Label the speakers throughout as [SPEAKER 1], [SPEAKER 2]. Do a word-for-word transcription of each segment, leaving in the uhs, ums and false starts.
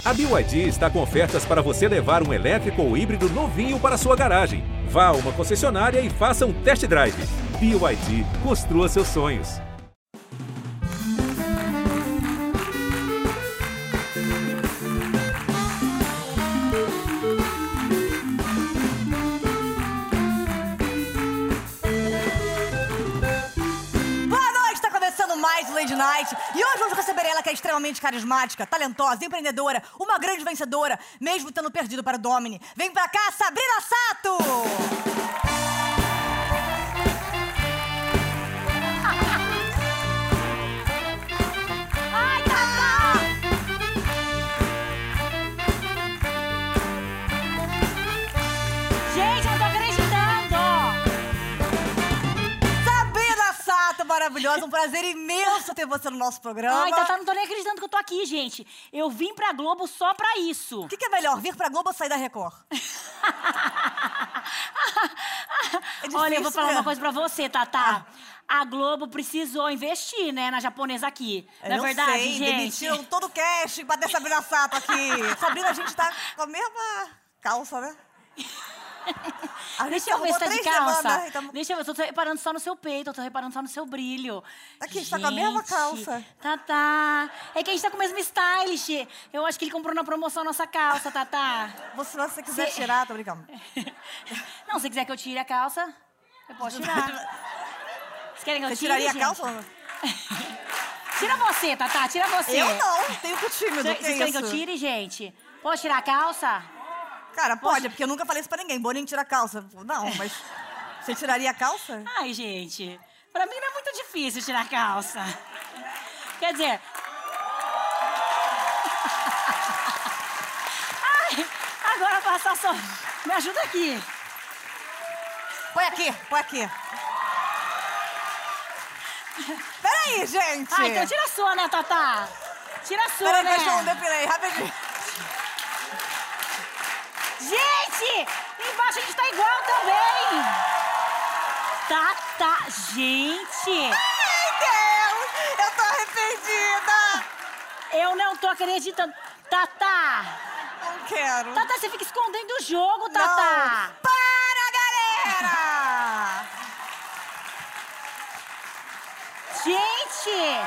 [SPEAKER 1] A B Y D está com ofertas para você levar um elétrico ou híbrido novinho para sua garagem. Vá a uma concessionária e faça um test drive. B Y D, construa seus sonhos.
[SPEAKER 2] Mais Lady Night. E hoje vamos receber ela, que é extremamente carismática, talentosa, empreendedora, uma grande vencedora, mesmo tendo perdido para o Domini. Vem pra cá, Sabrina Sato!
[SPEAKER 3] Ai, Tatá! Gente, eu não tô acreditando!
[SPEAKER 2] Maravilhosa, um prazer imenso ter você no nosso programa.
[SPEAKER 3] Ai, Tatá, não tô nem acreditando que eu tô aqui, gente. Eu vim pra Globo só pra isso.
[SPEAKER 2] O que, que é melhor, vir pra Globo ou sair da Record?
[SPEAKER 3] É Olha, eu vou falar uma coisa pra você, Tatá. Ah. A Globo precisou investir, né, na japonesa aqui.
[SPEAKER 2] Eu
[SPEAKER 3] não é
[SPEAKER 2] não
[SPEAKER 3] verdade,
[SPEAKER 2] sei,
[SPEAKER 3] gente?
[SPEAKER 2] demitiram todo o cash pra ter Sabrina Sato aqui. Sabrina, a gente tá com a mesma calça, né?
[SPEAKER 3] Deixa eu ver se tá de calça.
[SPEAKER 2] Semanas, então...
[SPEAKER 3] Deixa eu ver, eu tô reparando só no seu peito, eu tô reparando só no seu brilho.
[SPEAKER 2] Aqui, a gente tá com a mesma calça.
[SPEAKER 3] Tatá, é que a gente tá com o mesmo stylish. Eu acho que ele comprou na promoção a nossa calça, Tatá.
[SPEAKER 2] Você, se você quiser se... tirar, tô brincando.
[SPEAKER 3] Não, se quiser que eu tire a calça, eu posso tirar. Vocês querem que eu
[SPEAKER 2] você
[SPEAKER 3] tire,
[SPEAKER 2] tiraria
[SPEAKER 3] gente?
[SPEAKER 2] a calça?
[SPEAKER 3] Tira você, Tatá, tira você.
[SPEAKER 2] Eu não, tenho que tímido,
[SPEAKER 3] Vocês
[SPEAKER 2] que
[SPEAKER 3] querem
[SPEAKER 2] isso?
[SPEAKER 3] que eu tire, gente? Posso tirar a calça?
[SPEAKER 2] Cara, pode, Poxa. porque eu nunca falei isso pra ninguém. Boninho tira a calça. Não, mas você tiraria a calça?
[SPEAKER 3] Ai, gente, pra mim não é muito difícil tirar a calça. Quer dizer... Ai, agora passar só... Me ajuda aqui.
[SPEAKER 2] Põe aqui, põe aqui. Peraí, gente.
[SPEAKER 3] Ah, então tira a sua, né, Tatá? Tira a sua,
[SPEAKER 2] Peraí,
[SPEAKER 3] né?
[SPEAKER 2] deixa eu depilei, rapidinho.
[SPEAKER 3] Gente! Embaixo a gente tá igual também! Tá, tá, gente!
[SPEAKER 2] Ai, Deus! Eu tô arrependida!
[SPEAKER 3] Eu não tô acreditando. Tatá!
[SPEAKER 2] Não quero.
[SPEAKER 3] Tatá, você fica escondendo o jogo, Tatá!
[SPEAKER 2] Não. Para, galera!
[SPEAKER 3] Gente!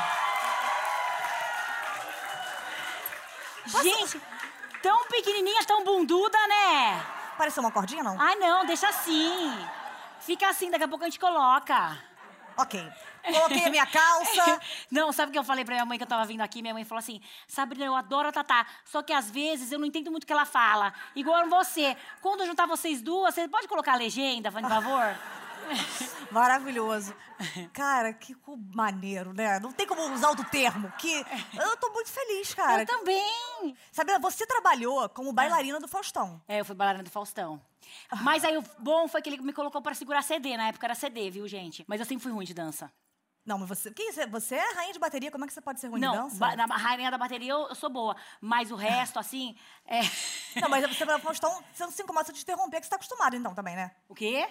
[SPEAKER 2] Posso...
[SPEAKER 3] Gente! Tão pequenininha, tão bunduda, né?
[SPEAKER 2] Pareceu uma cordinha, não?
[SPEAKER 3] Ai, não, deixa assim. Fica assim, daqui a pouco a gente coloca.
[SPEAKER 2] Ok. Coloquei a minha calça.
[SPEAKER 3] Não, sabe o que eu falei pra minha mãe que eu tava vindo aqui? Minha mãe falou assim, Sabrina, eu adoro a Tatá, só que às vezes eu não entendo muito o que ela fala. Igual você. Quando juntar vocês duas, você pode colocar a legenda, por favor?
[SPEAKER 2] Maravilhoso. Cara, que maneiro, né? Não tem como usar outro termo. Que eu tô muito feliz, cara.
[SPEAKER 3] Eu também.
[SPEAKER 2] Sabrina, você trabalhou como bailarina do Faustão.
[SPEAKER 3] É, eu fui bailarina do Faustão. Mas aí o bom foi que ele me colocou pra segurar C D. Na época era C D, viu, gente? Mas eu sempre fui ruim de dança.
[SPEAKER 2] Não, mas você... Que isso? Você é rainha de bateria, como é que você pode ser ruim
[SPEAKER 3] não,
[SPEAKER 2] de dança?
[SPEAKER 3] Não, na rainha da bateria eu, eu sou boa. Mas o resto, assim, é...
[SPEAKER 2] Não, mas você vai no Faustão, você não se incomoda de interromper, que você tá acostumado então também, né?
[SPEAKER 3] O quê?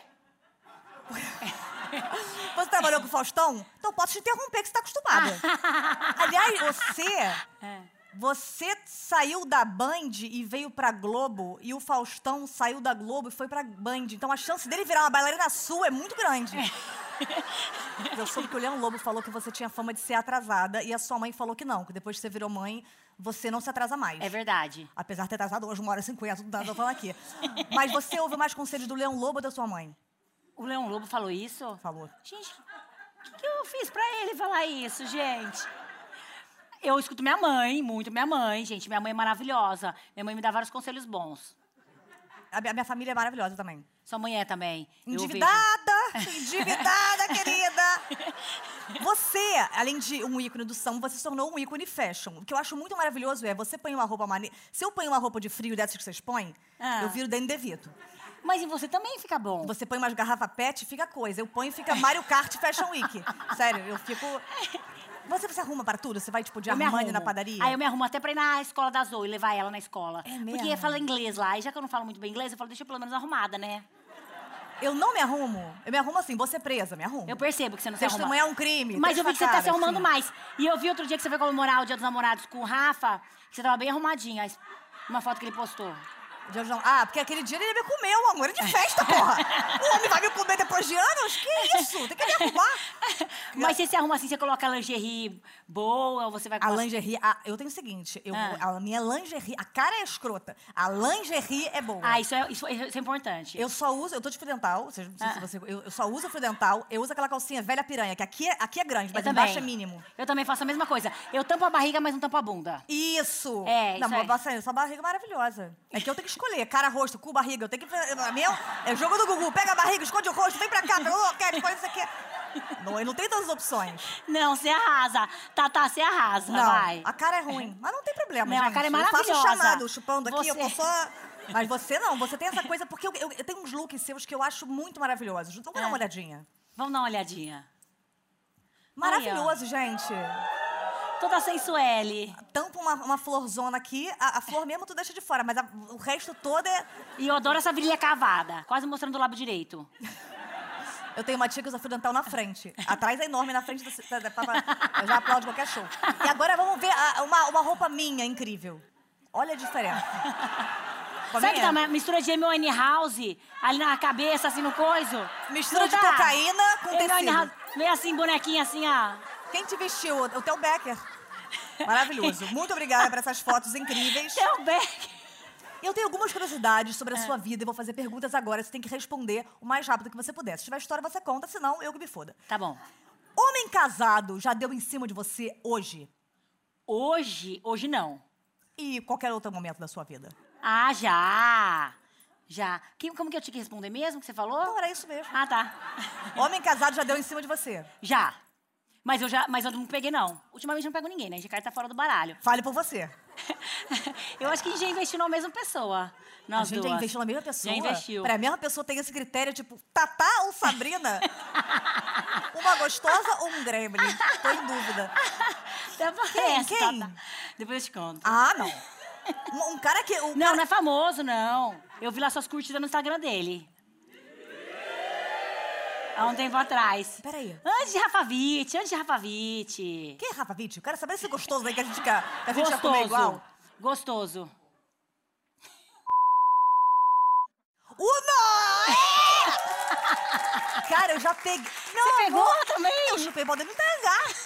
[SPEAKER 2] Você trabalhou com o Faustão? Então eu posso te interromper, que você tá acostumada. Aliás, você...
[SPEAKER 3] É.
[SPEAKER 2] Você saiu da Band e veio pra Globo, e o Faustão saiu da Globo e foi pra Band. Então a chance dele virar uma bailarina sua é muito grande.
[SPEAKER 3] É.
[SPEAKER 2] Eu soube que o Leão Lobo falou que você tinha fama de ser atrasada, e a sua mãe falou que não, que depois que você virou mãe, você não se atrasa mais.
[SPEAKER 3] É verdade.
[SPEAKER 2] Apesar de ter atrasado hoje uma hora e cinquenta, não tô falando aqui. Mas você ouve mais conselhos do Leão Lobo ou da sua mãe?
[SPEAKER 3] O Leão Lobo falou isso?
[SPEAKER 2] Falou.
[SPEAKER 3] Gente, o que, que eu fiz pra ele falar isso, gente? Eu escuto minha mãe, muito minha mãe, gente. Minha mãe é maravilhosa. Minha mãe me dá vários conselhos bons.
[SPEAKER 2] A minha família é maravilhosa também.
[SPEAKER 3] Sua mãe é também.
[SPEAKER 2] Endividada! Endividada, querida! Você, além de um ícone do samba, você se tornou um ícone fashion. O que eu acho muito maravilhoso é, você põe uma roupa maneira... Se eu ponho uma roupa de frio dessas que vocês põem,
[SPEAKER 3] ah.
[SPEAKER 2] eu viro Danny DeVito.
[SPEAKER 3] Mas em você também fica bom.
[SPEAKER 2] Você põe umas garrafas pet, fica coisa. Eu ponho e fica Mario Kart Fashion Week. Sério, eu fico... Você se arruma para tudo? Você vai, tipo, de Armani na padaria?
[SPEAKER 3] Aí eu me arrumo até pra ir na escola da Zoe, levar ela na escola.
[SPEAKER 2] É mesmo?
[SPEAKER 3] Porque fala inglês lá. E já que eu não falo muito bem inglês, eu falo, deixa eu pelo menos arrumada, né?
[SPEAKER 2] Eu não me arrumo. Eu me arrumo assim, vou ser presa, me arrumo.
[SPEAKER 3] Eu percebo que você não se arruma.
[SPEAKER 2] Testemunhar um crime.
[SPEAKER 3] Mas eu vi que você tá se arrumando
[SPEAKER 2] assim.
[SPEAKER 3] mais. E eu vi outro dia que você foi comemorar o Dia dos Namorados com o Rafa, que você tava bem arrumadinha. Uma foto que ele postou.
[SPEAKER 2] Ah, porque aquele dia ele me comeu, amor. É de festa, porra. O homem vai me comer depois de anos? Que isso? Tem que me arrumar.
[SPEAKER 3] Mas você se arruma assim, você coloca a lingerie boa, ou você vai...
[SPEAKER 2] A lingerie... Ah, eu tenho o seguinte, eu,
[SPEAKER 3] Ah.
[SPEAKER 2] a minha lingerie... A cara é escrota. A lingerie é boa.
[SPEAKER 3] Ah, isso é, isso, isso é importante.
[SPEAKER 2] Eu só uso... Eu tô de fio dental. Ou seja, não sei
[SPEAKER 3] Ah.
[SPEAKER 2] se você... Eu, eu só uso fio dental. Eu uso aquela calcinha velha piranha, que aqui é, aqui é grande, mas
[SPEAKER 3] eu
[SPEAKER 2] embaixo
[SPEAKER 3] também.
[SPEAKER 2] é mínimo.
[SPEAKER 3] Eu também faço a mesma coisa. Eu tampo a barriga, mas não tampo a bunda.
[SPEAKER 2] Isso!
[SPEAKER 3] É,
[SPEAKER 2] não,
[SPEAKER 3] isso aí.
[SPEAKER 2] Nossa, essa barriga é maravilhosa. É que eu tenho que escolher. Cara, rosto, cu, barriga. Eu tenho que... A minha é o jogo do Gugu. Pega a barriga, esconde o rosto, vem pra cá. Ô, quer, escolhe isso aqui. Não, eu não tenho tantas opções.
[SPEAKER 3] Não, você arrasa. Tatá, você arrasa,
[SPEAKER 2] Não,
[SPEAKER 3] vai.
[SPEAKER 2] a cara é ruim. Mas não tem problema,
[SPEAKER 3] Não, a
[SPEAKER 2] gente.
[SPEAKER 3] cara é
[SPEAKER 2] Eu
[SPEAKER 3] maravilhosa.
[SPEAKER 2] faço chamado, chupando aqui, eu
[SPEAKER 3] Você-
[SPEAKER 2] tô só... Mas você não, você tem essa coisa... Porque eu, eu, eu tenho uns looks seus que eu acho muito maravilhosos. Então, vamos dar uma
[SPEAKER 3] É.
[SPEAKER 2] olhadinha.
[SPEAKER 3] Vamos dar uma olhadinha.
[SPEAKER 2] Maravilhoso, gente.
[SPEAKER 3] Toda sensuelle.
[SPEAKER 2] Tampa uma, uma florzona aqui, a, a flor mesmo tu deixa de fora, mas a- o resto todo é...
[SPEAKER 3] E eu adoro essa virilha cavada. Quase mostrando o lábio direito.
[SPEAKER 2] Eu tenho uma tia que usa fio dental na frente. Atrás é enorme, na frente da, da, da, da- eu já aplaudo qualquer show. E agora vamos ver a- uma, uma roupa minha incrível. Olha a diferença. Roupa
[SPEAKER 3] Sabe que
[SPEAKER 2] minha?
[SPEAKER 3] tá uma mistura de Amy Winehouse ali na cabeça, assim, no coiso?
[SPEAKER 2] Mistura
[SPEAKER 3] Não
[SPEAKER 2] de
[SPEAKER 3] tá?
[SPEAKER 2] cocaína com
[SPEAKER 3] Amy
[SPEAKER 2] tecido.
[SPEAKER 3] Winehouse, meio assim, bonequinha assim, ó.
[SPEAKER 2] Quem te vestiu? O Theo Becker. Maravilhoso. Muito obrigada por essas fotos incríveis.
[SPEAKER 3] Theo Becker.
[SPEAKER 2] Eu tenho algumas curiosidades sobre a sua vida e vou fazer perguntas agora. Você tem que responder o mais rápido que você puder. Se tiver história, você conta, senão eu que me foda.
[SPEAKER 3] Tá bom.
[SPEAKER 2] Homem casado já deu em cima de você hoje?
[SPEAKER 3] Hoje, hoje não.
[SPEAKER 2] E qualquer outro momento da sua vida?
[SPEAKER 3] Ah, já. Já. Que- como que eu tinha que responder mesmo, que você falou?
[SPEAKER 2] Não, era isso mesmo.
[SPEAKER 3] Ah, tá.
[SPEAKER 2] Homem casado já deu em cima de você?
[SPEAKER 3] Já. Mas eu já, mas eu não peguei, não. Ultimamente eu não pego ninguém, né? A gente tá fora do baralho.
[SPEAKER 2] Fale por você.
[SPEAKER 3] Eu acho que a gente já investiu na mesma pessoa. Nós
[SPEAKER 2] a gente
[SPEAKER 3] duas.
[SPEAKER 2] já investiu na mesma pessoa?
[SPEAKER 3] Já investiu.
[SPEAKER 2] Peraí, a mesma pessoa tem esse critério, tipo, Tatá ou Sabrina? Uma gostosa ou um gremlin? Tô em dúvida.
[SPEAKER 3] Até
[SPEAKER 2] Quem?
[SPEAKER 3] parece,
[SPEAKER 2] Quem?
[SPEAKER 3] tá, tá. Depois eu te conto.
[SPEAKER 2] Ah, não. Um, um cara que... Um
[SPEAKER 3] Não,
[SPEAKER 2] cara...
[SPEAKER 3] não é famoso, não. Eu vi lá suas curtidas no Instagram dele. Há um tempo atrás.
[SPEAKER 2] Peraí.
[SPEAKER 3] Antes de Rafa Witt, antes de Rafa Witt.
[SPEAKER 2] Quem é Rafa Witt? Eu quero saber esse gostoso aí que a gente quer, que a gente ia comer igual.
[SPEAKER 3] Gostoso.
[SPEAKER 2] Uno! Cara, eu já peguei... Meu
[SPEAKER 3] Você pegou
[SPEAKER 2] amor,
[SPEAKER 3] também?
[SPEAKER 2] Eu chupei podendo entregar.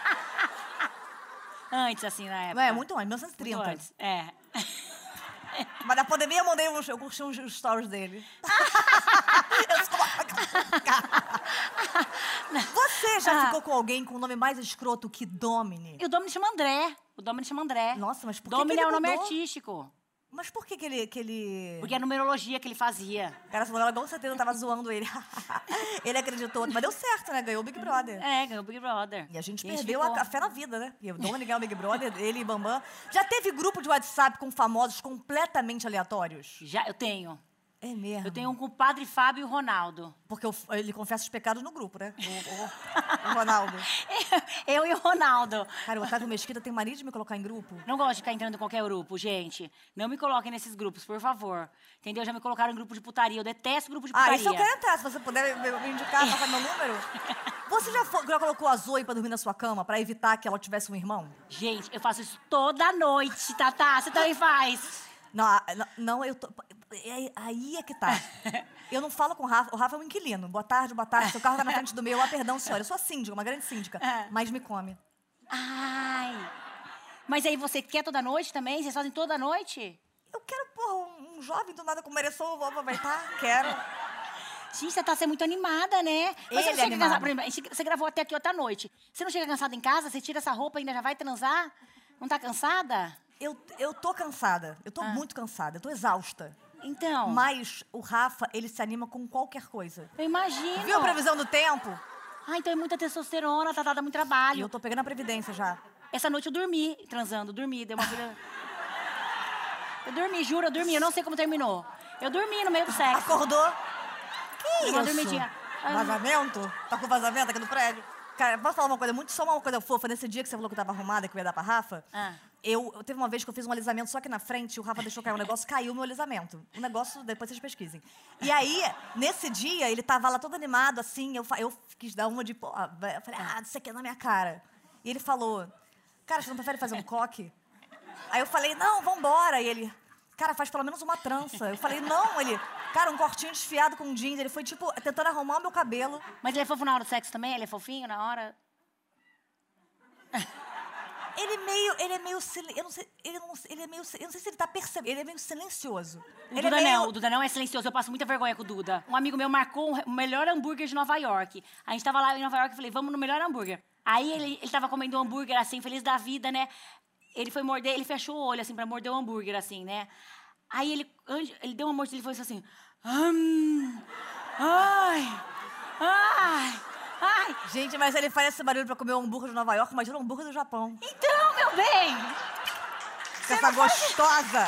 [SPEAKER 3] Antes, assim, na época.
[SPEAKER 2] Não, é muito antes, mil novecentos e
[SPEAKER 3] Muito
[SPEAKER 2] trinta.
[SPEAKER 3] antes. É.
[SPEAKER 2] Mas na pandemia eu mandei uns, eu curti uns stories dele. Eu sou... Você já
[SPEAKER 3] Ah.
[SPEAKER 2] ficou com alguém com o nome mais escroto que Domini?
[SPEAKER 3] E o Domini chama André. O Domini chama André.
[SPEAKER 2] Nossa, mas por que
[SPEAKER 3] Domini
[SPEAKER 2] que ele
[SPEAKER 3] é o nome
[SPEAKER 2] mudou?
[SPEAKER 3] artístico.
[SPEAKER 2] Mas por que que ele... Que ele...
[SPEAKER 3] Porque é a numerologia que ele fazia.
[SPEAKER 2] Cara, essa novela com certeza tava zoando ele. Ele acreditou. Mas deu certo, né? Ganhou o Big Brother.
[SPEAKER 3] É, ganhou o Big Brother.
[SPEAKER 2] E a gente
[SPEAKER 3] E
[SPEAKER 2] perdeu
[SPEAKER 3] ficou.
[SPEAKER 2] a, a fé na vida, né? E o Domini ganhou o Big Brother, ele e Bambam. Já teve grupo de WhatsApp com famosos completamente aleatórios?
[SPEAKER 3] Já, eu tenho.
[SPEAKER 2] É mesmo.
[SPEAKER 3] Eu tenho um com o Padre Fábio e o Ronaldo.
[SPEAKER 2] Porque o- ele confessa os pecados no grupo, né? O, o- o Ronaldo.
[SPEAKER 3] Eu e o Ronaldo.
[SPEAKER 2] Cara, o Otávio Mesquita tem mania de me colocar em grupo.
[SPEAKER 3] Não gosto de ficar entrando em qualquer grupo, gente. Não me coloquem nesses grupos, por favor. Entendeu? Já me colocaram em grupo de putaria. Eu detesto grupo de putaria.
[SPEAKER 2] Ah, isso eu quero entrar. Se você puder me, me indicar, passar meu número. Você já, fo- já colocou a Zoe pra dormir na sua cama pra evitar que ela tivesse um irmão?
[SPEAKER 3] Gente, eu faço isso toda noite, Tatá. Você também faz.
[SPEAKER 2] Não, a- não, não, eu tô... é- aí é que tá. Eu não falo com o Rafa. O Rafa é um inquilino. Boa tarde, boa tarde. Seu carro tá na frente do meu. Ah, perdão, senhora. Eu sou a síndica, uma grande síndica.
[SPEAKER 3] É.
[SPEAKER 2] Mas me come.
[SPEAKER 3] Ai. Mas aí você quer toda noite também? Vocês fazem toda noite?
[SPEAKER 2] Eu quero, porra, um, um jovem do nada com mereção, vou aproveitar. Quero.
[SPEAKER 3] Gente, você tá sendo muito animada, né? Mas
[SPEAKER 2] Ele
[SPEAKER 3] você não
[SPEAKER 2] é
[SPEAKER 3] chega
[SPEAKER 2] animado.
[SPEAKER 3] cansada. Por exemplo, a gente- você gravou até aqui outra noite. Você não chega cansada em casa? Você tira essa roupa e ainda já vai transar? Não tá cansada?
[SPEAKER 2] Eu, eu tô cansada. Eu tô muito cansada. Eu tô exausta.
[SPEAKER 3] Então.
[SPEAKER 2] Mas o Rafa, ele se anima com qualquer coisa.
[SPEAKER 3] Eu imagino.
[SPEAKER 2] Viu a previsão do tempo?
[SPEAKER 3] Ah, então é muita testosterona, tá dando muito
[SPEAKER 2] E
[SPEAKER 3] trabalho.
[SPEAKER 2] eu tô pegando a previdência já.
[SPEAKER 3] Essa noite eu dormi, transando, dormi, deu uma vida... Eu dormi, juro, eu dormi, eu não sei como terminou. Eu dormi no meio do sexo.
[SPEAKER 2] Acordou? Que
[SPEAKER 3] Uma
[SPEAKER 2] isso?
[SPEAKER 3] dormidinha. Ah.
[SPEAKER 2] Vazamento? Tá com vazamento aqui no prédio? Cara, posso falar uma coisa muito, só uma coisa fofa? Nesse dia que você falou que eu tava arrumada, que eu ia dar pra Rafa,
[SPEAKER 3] Ah.
[SPEAKER 2] Eu, eu teve uma vez que eu fiz um alisamento só aqui na frente, o Rafa deixou cair um negócio, caiu meu alisamento. O negócio, depois vocês pesquisem. E aí, nesse dia, ele tava lá todo animado, assim, eu, eu quis dar uma de, pô, eu falei, ah, isso aqui é na minha cara. E ele falou, cara, você não prefere fazer um coque? Aí eu falei, não, vambora. E ele, cara, faz pelo menos uma trança. Eu falei, não, ele, cara, um cortinho desfiado com jeans. Ele foi, tipo, tentando arrumar o meu cabelo.
[SPEAKER 3] Mas ele é fofo na hora do sexo também? Ele é fofinho na hora?
[SPEAKER 2] Ele meio, ele é meio, eu não sei, ele não, ele é meio, eu não sei se ele tá percebendo, ele é meio silencioso.
[SPEAKER 3] O
[SPEAKER 2] ele
[SPEAKER 3] Duda
[SPEAKER 2] é meio...
[SPEAKER 3] não, o Duda não é silencioso, eu passo muita vergonha com o Duda. Um amigo meu marcou o melhor hambúrguer de Nova York. A gente tava lá em Nova York e falei, vamos no melhor hambúrguer. Aí ele, ele tava comendo um hambúrguer assim, feliz da vida, né? Ele foi morder, ele fechou o olho assim pra morder o hambúrguer assim, né? Aí ele, ele deu uma mordida e ele falou assim, hum, ai, ai. Ai.
[SPEAKER 2] Gente, mas ele faz esse barulho pra comer um hambúrguer de Nova York, imagina um hambúrguer do Japão.
[SPEAKER 3] Então, meu bem!
[SPEAKER 2] Essa gostosa!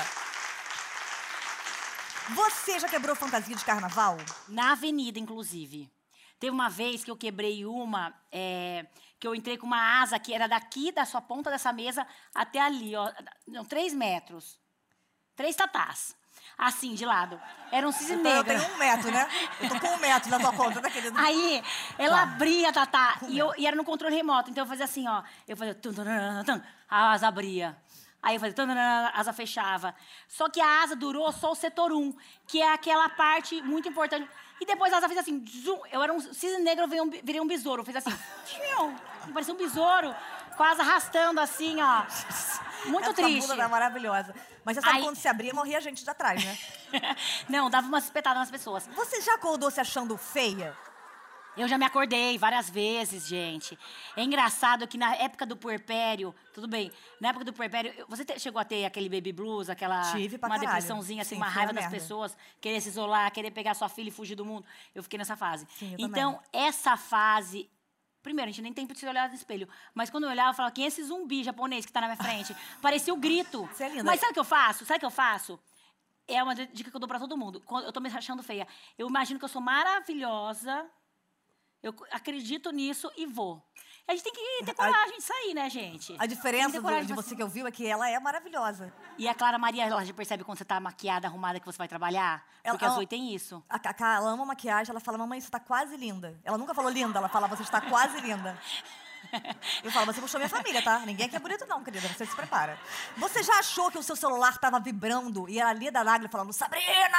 [SPEAKER 2] Você já quebrou fantasia de carnaval?
[SPEAKER 3] Na avenida, inclusive. Teve uma vez que eu quebrei uma, é, que eu entrei com uma asa que era daqui, da sua ponta dessa mesa, até ali, ó. Não, três metros. Três tatás. Assim, de lado. Era um cisne
[SPEAKER 2] Então,
[SPEAKER 3] negro.
[SPEAKER 2] eu tenho um metro, né? Eu tô com um metro na tua conta, tá, querido?
[SPEAKER 3] Aí, ela tá. abria, Tatá, e, eu, e era no controle remoto. Então, eu fazia assim, ó. Eu fazia... Tum, tum, tum, tum, a asa abria. Aí, eu fazia... Tum, tum, tum, a asa fechava. Só que a asa durou só o setor um, que é aquela parte muito importante. E depois a asa fez assim... Zoom, eu era um cisne negro, eu virei um, virei um besouro. Fez assim... Parecia um besouro, com a asa arrastando assim, ó. Muito
[SPEAKER 2] Essa
[SPEAKER 3] triste.
[SPEAKER 2] Essa bunda tá maravilhosa. Mas você sabe,
[SPEAKER 3] Aí...
[SPEAKER 2] quando se abria, morria gente de atrás, né?
[SPEAKER 3] Não, dava uma espetada nas pessoas.
[SPEAKER 2] Você já acordou se achando feia?
[SPEAKER 3] Eu já me acordei várias vezes, gente. É engraçado que na época do puerpério, tudo bem, na época do puerpério, você te, chegou a ter aquele baby blues, aquela
[SPEAKER 2] Tive pra
[SPEAKER 3] uma
[SPEAKER 2] caralho.
[SPEAKER 3] depressãozinha, assim,
[SPEAKER 2] Sim,
[SPEAKER 3] uma
[SPEAKER 2] foi
[SPEAKER 3] raiva
[SPEAKER 2] uma
[SPEAKER 3] das
[SPEAKER 2] merda.
[SPEAKER 3] pessoas, querer se isolar, querer pegar sua filha e fugir do mundo. Eu fiquei nessa fase.
[SPEAKER 2] Sim, eu
[SPEAKER 3] então,
[SPEAKER 2] também.
[SPEAKER 3] essa fase... Primeiro, a gente nem tem pra se olhar no espelho. Mas quando eu olhava, eu falava, quem é esse zumbi japonês que tá na minha frente? Parecia o grito.
[SPEAKER 2] Você é linda.
[SPEAKER 3] Mas sabe o que eu faço? Sabe o que eu faço? É uma dica que eu dou pra todo mundo. Quando eu tô me achando feia. Eu imagino que eu sou maravilhosa. Eu acredito nisso e vou. A gente tem que ter coragem de sair, né, gente?
[SPEAKER 2] A diferença do, de
[SPEAKER 3] de
[SPEAKER 2] você que ouviu é que ela é maravilhosa.
[SPEAKER 3] E a Clara Maria, ela já percebe quando você tá maquiada, arrumada, que você vai trabalhar?
[SPEAKER 2] Ela-
[SPEAKER 3] Porque a
[SPEAKER 2] ela-
[SPEAKER 3] Zoe tem isso.
[SPEAKER 2] A Cacá, ela ama maquiagem, ela fala, mamãe, você tá quase linda. Ela nunca falou linda, ela fala, você está quase linda. Eu falo, você puxou minha família, tá? Ninguém aqui é bonito não, querida, você se prepara. Você já achou que o seu celular tava vibrando e era ali da Nagli falando, Sabrina!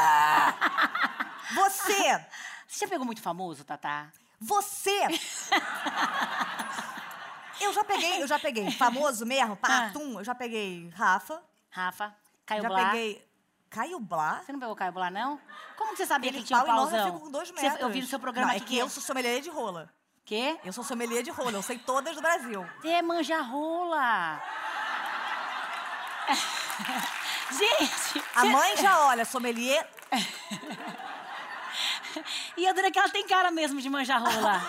[SPEAKER 2] Você,
[SPEAKER 3] Você já pegou muito famoso, Tatá?
[SPEAKER 2] você... Eu já peguei, eu já peguei famoso mesmo, patum, eu já peguei Rafa,
[SPEAKER 3] Rafa? Caio
[SPEAKER 2] já
[SPEAKER 3] Blá?
[SPEAKER 2] peguei Caio Blá.
[SPEAKER 3] Você não pegou Caio Blá, não? Como que você sabia que
[SPEAKER 2] Aquele
[SPEAKER 3] ele tinha um
[SPEAKER 2] pau enorme, eu
[SPEAKER 3] pauzão?
[SPEAKER 2] fico com dois
[SPEAKER 3] Você-
[SPEAKER 2] metros.
[SPEAKER 3] eu vi no seu programa
[SPEAKER 2] Não, é
[SPEAKER 3] aqui
[SPEAKER 2] que eu sou sommelier de rola.
[SPEAKER 3] Quê?
[SPEAKER 2] Eu sou sommelier de rola, eu sei todas do Brasil.
[SPEAKER 3] Você é manja-rola. Gente!
[SPEAKER 2] A
[SPEAKER 3] cê-
[SPEAKER 2] mãe já olha, sommelier...
[SPEAKER 3] E a dona que ela tem cara mesmo de manja-rola.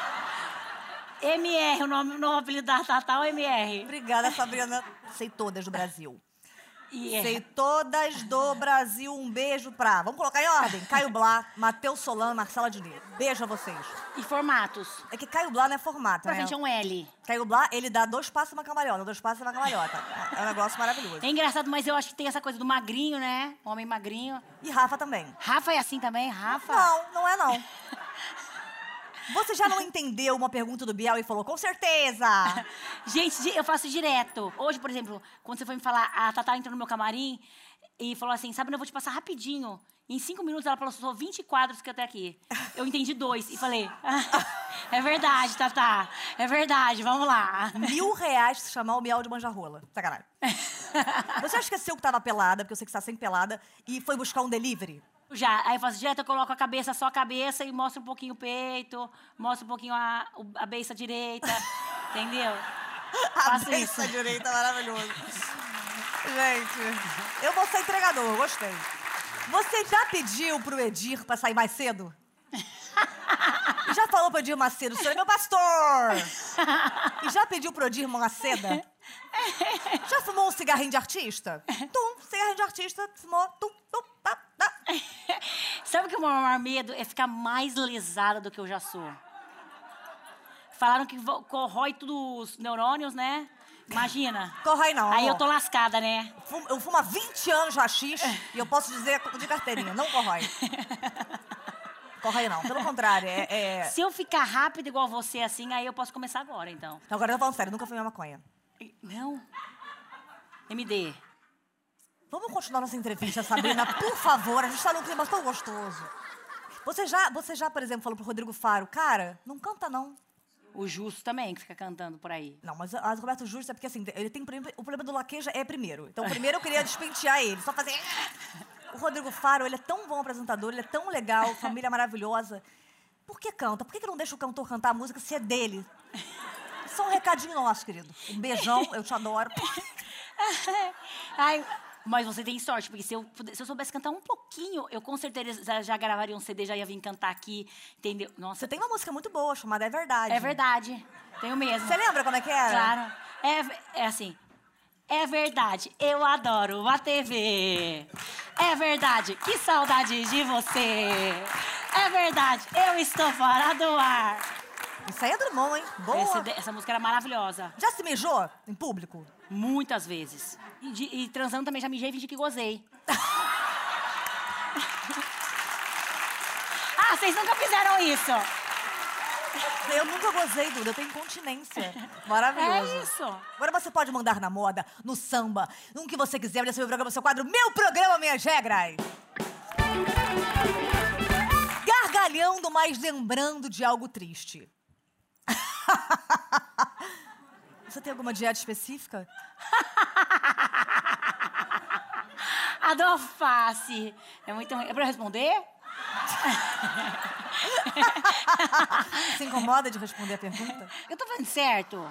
[SPEAKER 3] M R, o nome, o nome apelido da Tatá é o M R.
[SPEAKER 2] Obrigada, Sabrina. Sei todas do Brasil.
[SPEAKER 3] E é.
[SPEAKER 2] Sei todas do Brasil. Um beijo pra... Vamos colocar em ordem? Caio Blá, Matheus Solano, Marcela Diniz. Beijo a vocês.
[SPEAKER 3] E formatos.
[SPEAKER 2] É que Caio Blá não é formato,
[SPEAKER 3] Pra
[SPEAKER 2] né?
[SPEAKER 3] frente é um L.
[SPEAKER 2] Caio Blá, ele dá dois passos na cambalhota, dois passos na cambalhota. É um negócio maravilhoso.
[SPEAKER 3] É engraçado, mas eu acho que tem essa coisa do magrinho, né? Homem magrinho.
[SPEAKER 2] E Rafa também.
[SPEAKER 3] Rafa é assim também? Rafa?
[SPEAKER 2] Não, não é não. Você já não entendeu uma pergunta do Biel e falou, com certeza!
[SPEAKER 3] Gente, di- eu faço direto. Hoje, por exemplo, quando você foi me falar, a Tatá entrou no meu camarim e falou assim, sabe, eu vou te passar rapidinho. Em cinco minutos ela passou vinte quadros que eu tenho aqui. Eu entendi dois e falei, ah, é verdade, Tatá, é verdade, vamos lá.
[SPEAKER 2] Mil reais se chamar o Biel de manjarrola. Sacanagem. Você já esqueceu que tava pelada, porque eu sei que você tá sempre pelada, e foi buscar um delivery?
[SPEAKER 3] Já, aí eu faço direto, eu coloco a cabeça, só a cabeça e mostro um pouquinho o peito, mostro um pouquinho a, o- a beiça direita, entendeu?
[SPEAKER 2] A
[SPEAKER 3] Faço
[SPEAKER 2] beiça
[SPEAKER 3] isso.
[SPEAKER 2] direita, maravilhoso. Gente, eu vou ser entregador, gostei. Você já pediu pro Edir pra sair mais cedo? E já falou pro Edir Macedo, o senhor é meu pastor! E já pediu pro Edir Maceda? Já fumou um cigarrinho de artista? Tum, cigarrinho de artista, fumou, tum, tum, tá, tá.
[SPEAKER 3] Sabe o que o meu maior medo é ficar mais lesada do que eu já sou? Falaram que vo- corrói todos os neurônios, né? Imagina.
[SPEAKER 2] Corrói não,
[SPEAKER 3] Aí
[SPEAKER 2] amor.
[SPEAKER 3] eu tô lascada, né?
[SPEAKER 2] Fumo- Eu fumo há vinte anos haxixe e eu posso dizer de carteirinha, não corrói. Corrói não, pelo contrário, é... é...
[SPEAKER 3] Se eu ficar rápido igual você, assim, aí eu posso começar agora, então.
[SPEAKER 2] Agora eu tô falando sério, nunca fumei maconha.
[SPEAKER 3] Não. M D.
[SPEAKER 2] Vamos continuar nossa entrevista, Sabrina, por favor, a gente tá num clima tão gostoso. Você já, você já, por exemplo, falou pro Rodrigo Faro, cara, não canta não.
[SPEAKER 3] O Justo também, que fica cantando por aí.
[SPEAKER 2] Não, mas a Roberto Justo é porque assim, ele tem o problema do laqueja é primeiro. Então primeiro eu queria despentear ele, só fazer... O Rodrigo Faro, ele é tão bom apresentador, ele é tão legal, família maravilhosa. Por que canta? Por que que não deixa o cantor cantar a música se é dele? Só um recadinho nosso, querido. Um beijão, eu te adoro.
[SPEAKER 3] Ai, mas você tem sorte, porque se eu, puder- se eu soubesse cantar um pouquinho, eu com certeza já, já gravaria um C D, já ia vir cantar aqui, entendeu? Nossa,
[SPEAKER 2] Você tem uma música muito boa chamada É Verdade.
[SPEAKER 3] é verdade. Tenho mesmo.
[SPEAKER 2] Você lembra como é que era?
[SPEAKER 3] Claro. É, ve- é assim. É verdade, eu adoro a T V. É verdade, que saudade de você. É verdade, eu estou fora do ar.
[SPEAKER 2] Isso aí é Drummond, hein? Boa.
[SPEAKER 3] Esse- essa música era maravilhosa.
[SPEAKER 2] Já se mijou em público?
[SPEAKER 3] Muitas vezes. E, de- e transando também já mijei e fingi que gozei. Ah, vocês nunca fizeram isso?
[SPEAKER 2] Eu nunca gozei, Duda. Eu tenho incontinência. Maravilhoso.
[SPEAKER 3] É isso.
[SPEAKER 2] Agora você pode mandar na moda, no samba, no que você quiser. Olha seu programa, seu quadro. Meu programa, minhas regras. Gargalhando, mas lembrando de algo triste. Você tem alguma dieta específica?
[SPEAKER 3] A do alface. É muito ruim. É pra eu responder?
[SPEAKER 2] Se incomoda de responder a pergunta?
[SPEAKER 3] Eu tô falando certo?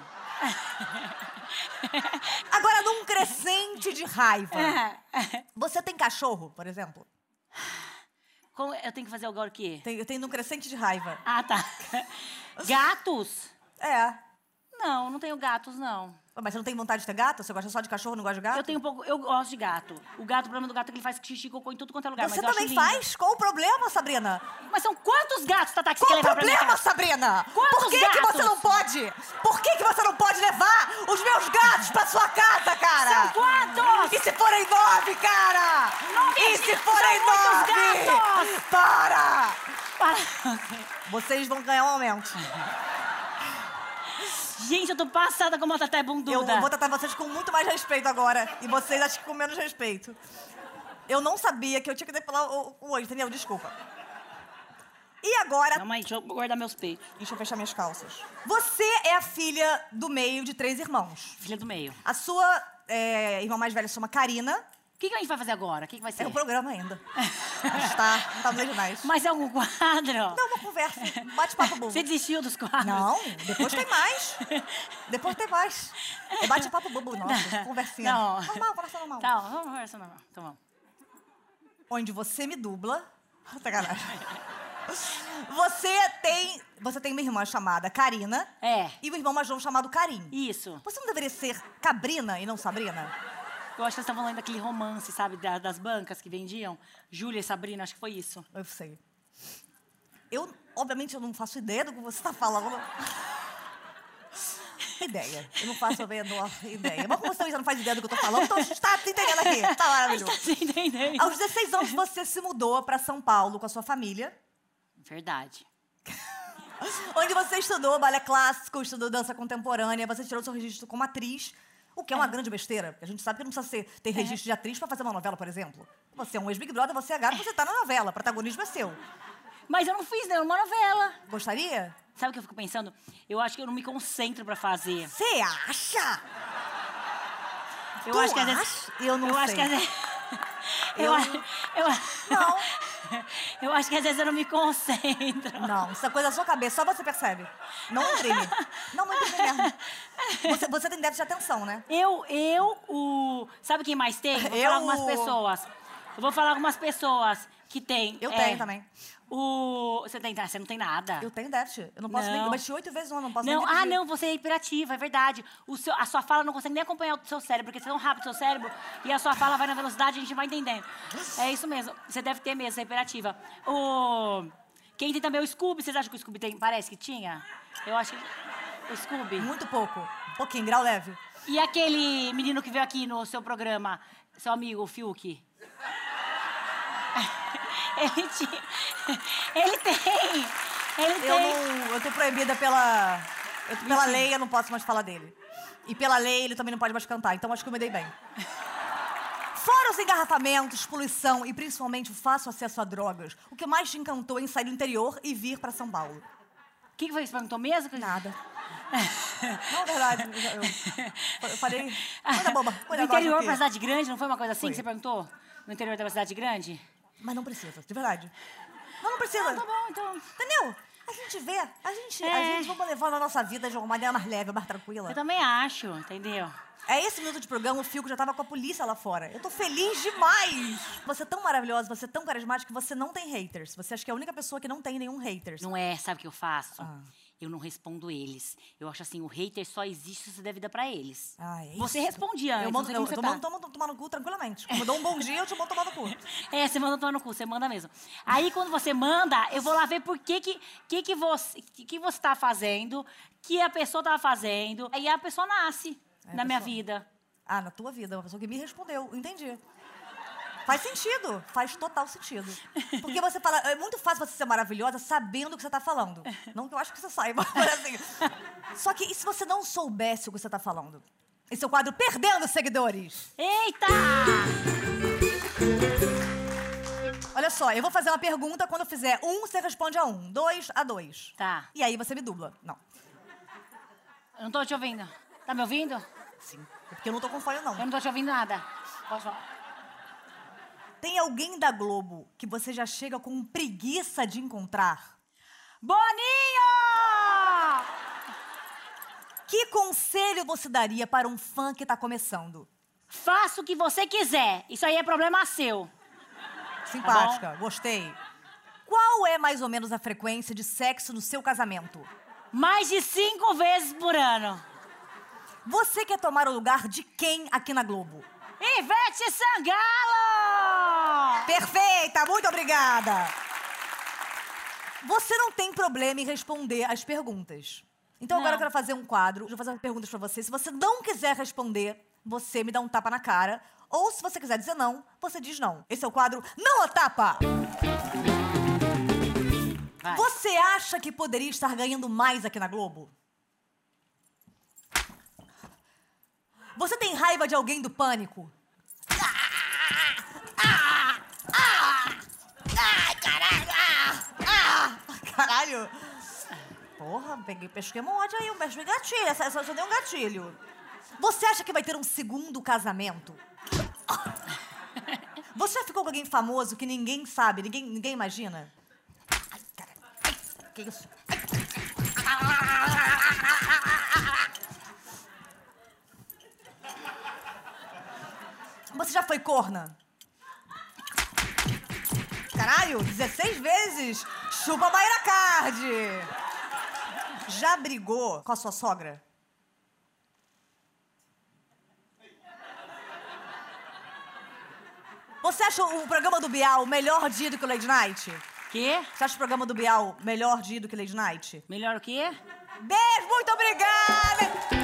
[SPEAKER 2] Agora, num crescente de raiva.
[SPEAKER 3] É.
[SPEAKER 2] Você tem cachorro, por exemplo?
[SPEAKER 3] Como eu tenho que fazer agora o quê?
[SPEAKER 2] Tem, eu tenho num crescente de raiva.
[SPEAKER 3] Ah, tá. Gatos?
[SPEAKER 2] É.
[SPEAKER 3] Não, não tenho gatos, não.
[SPEAKER 2] Mas você não tem vontade de ter gato? Você gosta só de cachorro, não gosta de gato?
[SPEAKER 3] Eu tenho um pouco... Eu gosto de gato. O gato, o problema do gato é que ele faz xixi e cocô em tudo quanto é lugar,
[SPEAKER 2] Você
[SPEAKER 3] mas eu acho
[SPEAKER 2] também
[SPEAKER 3] lindo.
[SPEAKER 2] faz? Qual o problema, Sabrina?
[SPEAKER 3] Mas são quantos gatos, Tatá, que você
[SPEAKER 2] Qual
[SPEAKER 3] quer
[SPEAKER 2] o
[SPEAKER 3] levar pra minha
[SPEAKER 2] problema,
[SPEAKER 3] casa?
[SPEAKER 2] Sabrina?
[SPEAKER 3] Quantos
[SPEAKER 2] Por que, que
[SPEAKER 3] gatos?
[SPEAKER 2] você não pode? Por que, que você não pode levar os meus gatos pra sua casa, cara?
[SPEAKER 3] São quantos?
[SPEAKER 2] E se forem nove, cara?
[SPEAKER 3] Nove?
[SPEAKER 2] E se
[SPEAKER 3] São
[SPEAKER 2] forem
[SPEAKER 3] muitos
[SPEAKER 2] nove?
[SPEAKER 3] gatos!
[SPEAKER 2] Para!
[SPEAKER 3] Para.
[SPEAKER 2] Vocês vão ganhar um aumento.
[SPEAKER 3] Gente, eu tô passada como a Tatá é
[SPEAKER 2] Eu
[SPEAKER 3] bunduda.
[SPEAKER 2] vou tratar vocês com muito mais respeito agora. E vocês acho que com menos respeito. Eu não sabia que eu tinha que falar o, o oi, entendeu? Desculpa. E agora...
[SPEAKER 3] Calma aí, deixa eu guardar meus peitos.
[SPEAKER 2] Deixa eu fechar minhas calças. Você é a filha do meio de três irmãos.
[SPEAKER 3] Filha do meio.
[SPEAKER 2] A sua é, irmã mais velha se chama Karina.
[SPEAKER 3] O que, que a gente vai fazer agora? O que, que vai ser?
[SPEAKER 2] É um programa ainda. Mas tá, não tá nos legionais.
[SPEAKER 3] Mas é algum quadro?
[SPEAKER 2] Não, uma conversa. Um bate-papo bobo.
[SPEAKER 3] Você desistiu dos quadros?
[SPEAKER 2] Não, depois tem mais. Depois tem mais. É bate-papo bobo, nossa. Conversinha.
[SPEAKER 3] Não.
[SPEAKER 2] Normal, conversa normal.
[SPEAKER 3] Tá, vamos conversa normal. Tá bom.
[SPEAKER 2] Onde você me dubla. Sacanagem. Você tem, você tem uma irmã chamada Karina.
[SPEAKER 3] É.
[SPEAKER 2] E um irmão mais novo chamado Karim.
[SPEAKER 3] Isso.
[SPEAKER 2] Você não deveria ser Cabrina e não Sabrina?
[SPEAKER 3] Eu acho que vocês estavam falando daquele romance, sabe? da- das bancas que vendiam. Júlia e Sabrina, acho que foi isso.
[SPEAKER 2] Eu sei. Eu, obviamente, eu não faço ideia do que você está falando. Ideia. Eu não faço a menor ideia. Mas como você ainda não faz ideia do que eu tô falando, então a gente tá se entendendo aqui. Tá maravilhoso.
[SPEAKER 3] Você entendeu?
[SPEAKER 2] Aos dezesseis anos, você se mudou para São Paulo com a sua família,
[SPEAKER 3] Verdade.
[SPEAKER 2] onde você estudou balé clássico, estudou dança contemporânea, você tirou seu registro como atriz, o que é uma grande besteira, porque a gente sabe que não precisa ser, ter registro de atriz para fazer uma novela, por exemplo. Você é um ex-Big Brother, você é gato, você tá na novela, o protagonismo é seu.
[SPEAKER 3] Mas eu não fiz nenhuma novela.
[SPEAKER 2] Gostaria?
[SPEAKER 3] Sabe o que eu fico pensando? Eu acho que eu não me concentro pra fazer.
[SPEAKER 2] Você acha?
[SPEAKER 3] Eu
[SPEAKER 2] Tu
[SPEAKER 3] acho que às vezes...
[SPEAKER 2] acha? Eu não
[SPEAKER 3] eu
[SPEAKER 2] sei.
[SPEAKER 3] Acho que às vezes...
[SPEAKER 2] Eu-
[SPEAKER 3] Eu, acho- eu,
[SPEAKER 2] Não.
[SPEAKER 3] eu acho que às vezes eu não me concentro.
[SPEAKER 2] Não, isso é coisa da sua cabeça, só você percebe. Não imprime. Não, não imprime mesmo. Você, você tem déficit de atenção, né?
[SPEAKER 3] Eu, eu, o... Sabe quem mais tem? Vou
[SPEAKER 2] Eu-
[SPEAKER 3] falar algumas pessoas. Eu vou falar algumas pessoas que tem.
[SPEAKER 2] Eu
[SPEAKER 3] é,
[SPEAKER 2] tenho também.
[SPEAKER 3] O... Você tem... Você não tem nada.
[SPEAKER 2] Eu tenho déficit. Eu não posso nem...
[SPEAKER 3] Não.
[SPEAKER 2] Eu bati oito vezes no ano, não posso
[SPEAKER 3] Não,
[SPEAKER 2] nem
[SPEAKER 3] ah,
[SPEAKER 2] dirigir.
[SPEAKER 3] não, você é hiperativa, é verdade. O seu, a sua fala não consegue nem acompanhar o seu cérebro, porque você é tão rápido o seu cérebro, e a sua fala vai na velocidade e a gente vai entendendo. É isso mesmo, você deve ter mesmo, você é hiperativa. O... Quem tem também o Scooby, vocês acham que o Scooby tem? Parece que tinha? Eu acho que... O Scooby.
[SPEAKER 2] Muito pouco. Um pouquinho, grau leve.
[SPEAKER 3] E aquele menino que veio aqui no seu programa, seu amigo, o Fiuk? Ele tinha... Ele tem... Ele
[SPEAKER 2] Eu,
[SPEAKER 3] tem...
[SPEAKER 2] não, eu tô proibida pela... Eu, pela lei, eu não posso mais falar dele. E pela lei, ele também não pode mais cantar. Então, acho que eu me dei bem. Fora os engarrafamentos, poluição e principalmente o fácil acesso a drogas, o que mais te encantou em sair do interior e vir pra São Paulo?
[SPEAKER 3] O que, que foi? Você perguntou mesmo?
[SPEAKER 2] Nada. Não, é verdade. Eu, eu, eu falei... Coisa boba. Coisa
[SPEAKER 3] Do interior
[SPEAKER 2] aqui.
[SPEAKER 3] pra cidade grande, não foi uma coisa assim
[SPEAKER 2] Foi.
[SPEAKER 3] que você perguntou? No interior da cidade grande?
[SPEAKER 2] Mas não precisa, de verdade. Não, não precisa.
[SPEAKER 3] Ah, tá bom, então.
[SPEAKER 2] Entendeu? A gente vê, a gente,
[SPEAKER 3] É.
[SPEAKER 2] a gente vamos levando a nossa vida de uma maneira mais leve, mais tranquila.
[SPEAKER 3] Eu também acho, entendeu?
[SPEAKER 2] É esse minuto de programa, o Fiuk já tava com a polícia lá fora. Eu tô feliz demais! Você é tão maravilhosa, você é tão carismática que você não tem haters. Você acha que é a única pessoa que não tem nenhum haters.
[SPEAKER 3] Não é, sabe o que eu faço?
[SPEAKER 2] Ah.
[SPEAKER 3] Eu não respondo eles. Eu acho assim, o hater só existe se você der vida pra eles.
[SPEAKER 2] Ah, é
[SPEAKER 3] Você
[SPEAKER 2] isso.
[SPEAKER 3] respondia antes,
[SPEAKER 2] Eu
[SPEAKER 3] não
[SPEAKER 2] mando,
[SPEAKER 3] sei
[SPEAKER 2] eu,
[SPEAKER 3] como você
[SPEAKER 2] eu
[SPEAKER 3] tá.
[SPEAKER 2] mando tomar, tomar no cu tranquilamente. Como eu dou um bom dia, eu te mando tomar no cu.
[SPEAKER 3] É, você manda tomar no cu, você manda mesmo. Aí, quando você manda, eu vou lá ver por que que, que, que você que, que você tá fazendo, que a pessoa tava fazendo. Aí a pessoa nasce
[SPEAKER 2] É,
[SPEAKER 3] na minha
[SPEAKER 2] pessoa.
[SPEAKER 3] vida.
[SPEAKER 2] Ah, na tua vida, uma pessoa que me respondeu. Entendi. Faz sentido. Faz total sentido. Porque você fala... É muito fácil você ser maravilhosa sabendo o que você tá falando. Não que eu acho que você saiba, mas assim... Só que e se você não soubesse o que você tá falando? Esse é o quadro Perdendo Seguidores.
[SPEAKER 3] Eita!
[SPEAKER 2] Olha só, eu vou fazer uma pergunta. Quando eu fizer um, você responde a um. Dois, a dois.
[SPEAKER 3] Tá.
[SPEAKER 2] E aí você me dubla. Não.
[SPEAKER 3] Eu não tô te ouvindo. Tá me ouvindo?
[SPEAKER 2] Sim. É porque eu não tô com fone, não.
[SPEAKER 3] Eu não tô te ouvindo nada. Pode falar.
[SPEAKER 2] Tem alguém da Globo que você já chega com preguiça de encontrar?
[SPEAKER 3] Boninho!
[SPEAKER 2] Que conselho você daria para um fã que tá começando?
[SPEAKER 3] Faça o que você quiser. Isso aí é problema seu.
[SPEAKER 2] Simpática, gostei. Qual é mais ou menos a frequência de sexo no seu casamento?
[SPEAKER 3] Mais de cinco vezes por ano.
[SPEAKER 2] Você quer tomar o lugar de quem aqui na Globo?
[SPEAKER 3] Ivete Sangalo!
[SPEAKER 2] Perfeita, muito obrigada. Você não tem problema em responder as perguntas. Então agora
[SPEAKER 3] Não.
[SPEAKER 2] eu quero fazer um quadro, eu vou fazer perguntas pra você. Se você não quiser responder, você me dá um tapa na cara. Ou se você quiser dizer não, você diz não. Esse é o quadro Não a Tapa!
[SPEAKER 3] Vai.
[SPEAKER 2] Você acha que poderia estar ganhando mais aqui na Globo? Você tem raiva de alguém do Pânico? Ah! Ah! Ah! Caralho! Ah! Ah! Caralho! Porra, peguei, pesquei um monte aí, um pesquei gatilho. Essa, essa só deu um gatilho. Você acha que vai ter um segundo casamento? Você já ficou com alguém famoso que ninguém sabe, ninguém, ninguém imagina? Ai, caralho. Ai, que isso? Você já foi corna? Caralho, dezesseis vezes? Chupa Mayra Card! Já brigou com a sua sogra? Você acha o programa do Bial melhor dia do que o Lady Night?
[SPEAKER 3] Quê?
[SPEAKER 2] Você acha o programa do Bial melhor dia do que Lady Night?
[SPEAKER 3] Melhor o quê?
[SPEAKER 2] Beijo, muito obrigada!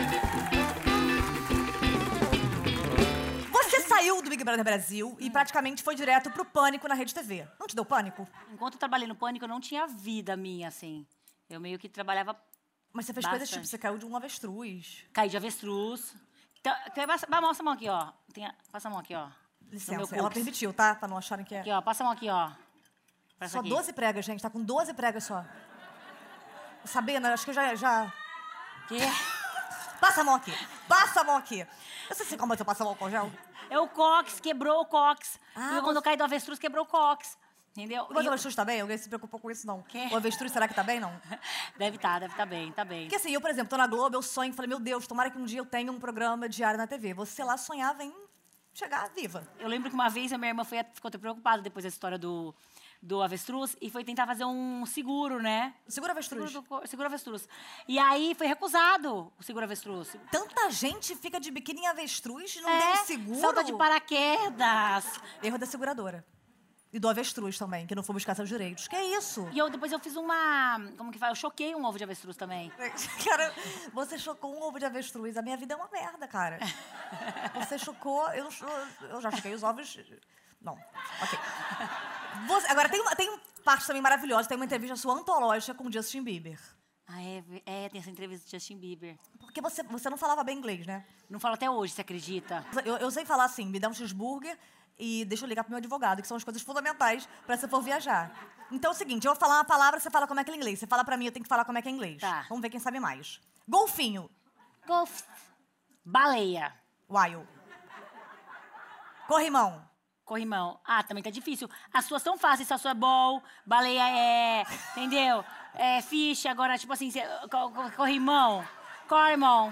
[SPEAKER 2] Você saiu do Big Brother Brasil e praticamente foi direto pro Pânico na Rede T V. Não te deu pânico?
[SPEAKER 3] Enquanto eu trabalhei no Pânico, eu não tinha vida minha, assim. Eu meio que trabalhava...
[SPEAKER 2] Mas você fez coisas
[SPEAKER 3] Bastante.
[SPEAKER 2] tipo, você caiu de um avestruz.
[SPEAKER 3] Caí de avestruz. Então, quer- passa- vai, mostra a mão aqui, ó. Tem a- passa a mão aqui, ó. No meu
[SPEAKER 2] Licença, ela
[SPEAKER 3] cux.
[SPEAKER 2] permitiu, tá? Pra não acharem que é...
[SPEAKER 3] Aqui, ó. Passa a mão aqui, ó. Passa
[SPEAKER 2] Só
[SPEAKER 3] aqui.
[SPEAKER 2] doze pregas, gente. Tá com doze pregas só. Sabina, acho que eu já... já...
[SPEAKER 3] Quê?
[SPEAKER 2] Passa a mão aqui. Passa a mão aqui. Eu sei se como você passa a mão com gel.
[SPEAKER 3] É o cox, quebrou o cox.
[SPEAKER 2] Ah,
[SPEAKER 3] e quando
[SPEAKER 2] você-
[SPEAKER 3] eu caí do avestruz, quebrou o cox. Entendeu?
[SPEAKER 2] Mas
[SPEAKER 3] E
[SPEAKER 2] o
[SPEAKER 3] eu-
[SPEAKER 2] avestruz tá bem? Alguém se preocupou com isso, não?
[SPEAKER 3] Quê?
[SPEAKER 2] O avestruz, será que tá bem, não?
[SPEAKER 3] Deve estar, deve estar bem, tá bem.
[SPEAKER 2] Porque assim, eu, por exemplo, tô na Globo, eu sonho, falei, meu Deus, tomara que um dia eu tenha um programa diário na T V. Você lá sonhava em chegar viva.
[SPEAKER 3] Eu lembro que uma vez a minha irmã foi, ficou até preocupada depois da história do, do avestruz e foi tentar fazer um seguro, né?
[SPEAKER 2] Segura avestruz.
[SPEAKER 3] Seguro, do co- seguro avestruz. E aí foi recusado o seguro avestruz.
[SPEAKER 2] Tanta gente fica de biquíni em avestruz e não
[SPEAKER 3] É,
[SPEAKER 2] tem seguro.
[SPEAKER 3] salta de paraquedas.
[SPEAKER 2] Erro da seguradora. E do avestruz também, que não foi buscar seus direitos. Que isso?
[SPEAKER 3] E eu, depois eu fiz uma... Como que fala? Eu choquei um ovo de avestruz também.
[SPEAKER 2] Cara, você chocou um ovo de avestruz. A minha vida é uma merda, cara. Você chocou... Eu, eu já choquei os ovos... Não, ok. Você, agora, tem, uma, tem parte também maravilhosa. Tem uma entrevista sua antológica com o Justin Bieber.
[SPEAKER 3] Ah, é, é, tem essa entrevista do Justin Bieber.
[SPEAKER 2] Porque você, você não falava bem inglês, né?
[SPEAKER 3] Não falo até hoje, você acredita?
[SPEAKER 2] Eu, eu sei falar assim, me dá um cheeseburger e deixa eu ligar pro meu advogado, que são as coisas fundamentais pra você for viajar. Então é o seguinte, eu vou falar uma palavra, você fala como é que é em inglês. Você fala pra mim, eu tenho que falar como é que é em inglês.
[SPEAKER 3] Tá.
[SPEAKER 2] Vamos ver quem sabe mais. Golfinho.
[SPEAKER 3] Golf. Baleia.
[SPEAKER 2] Whale. Corrimão.
[SPEAKER 3] Corrimão. Ah, também tá difícil. As suas são fáceis, a sua é ball, baleia é... Entendeu? É fish, agora, tipo assim, cê, co, co, corrimão. Corrimão.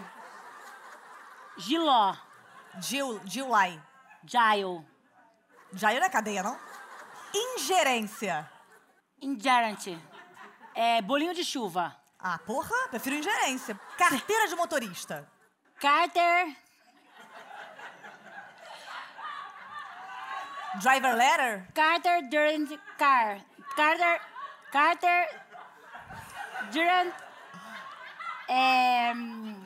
[SPEAKER 3] Giló.
[SPEAKER 2] Gil, Gilai.
[SPEAKER 3] Gile.
[SPEAKER 2] Jair não é cadeia, não? Ingerência.
[SPEAKER 3] Ingerent. É bolinho de chuva.
[SPEAKER 2] Ah, porra, prefiro ingerência. Carteira de motorista.
[SPEAKER 3] Carter.
[SPEAKER 2] Driver letter.
[SPEAKER 3] Carter Durant Car. Carter. Carter. Durant. É.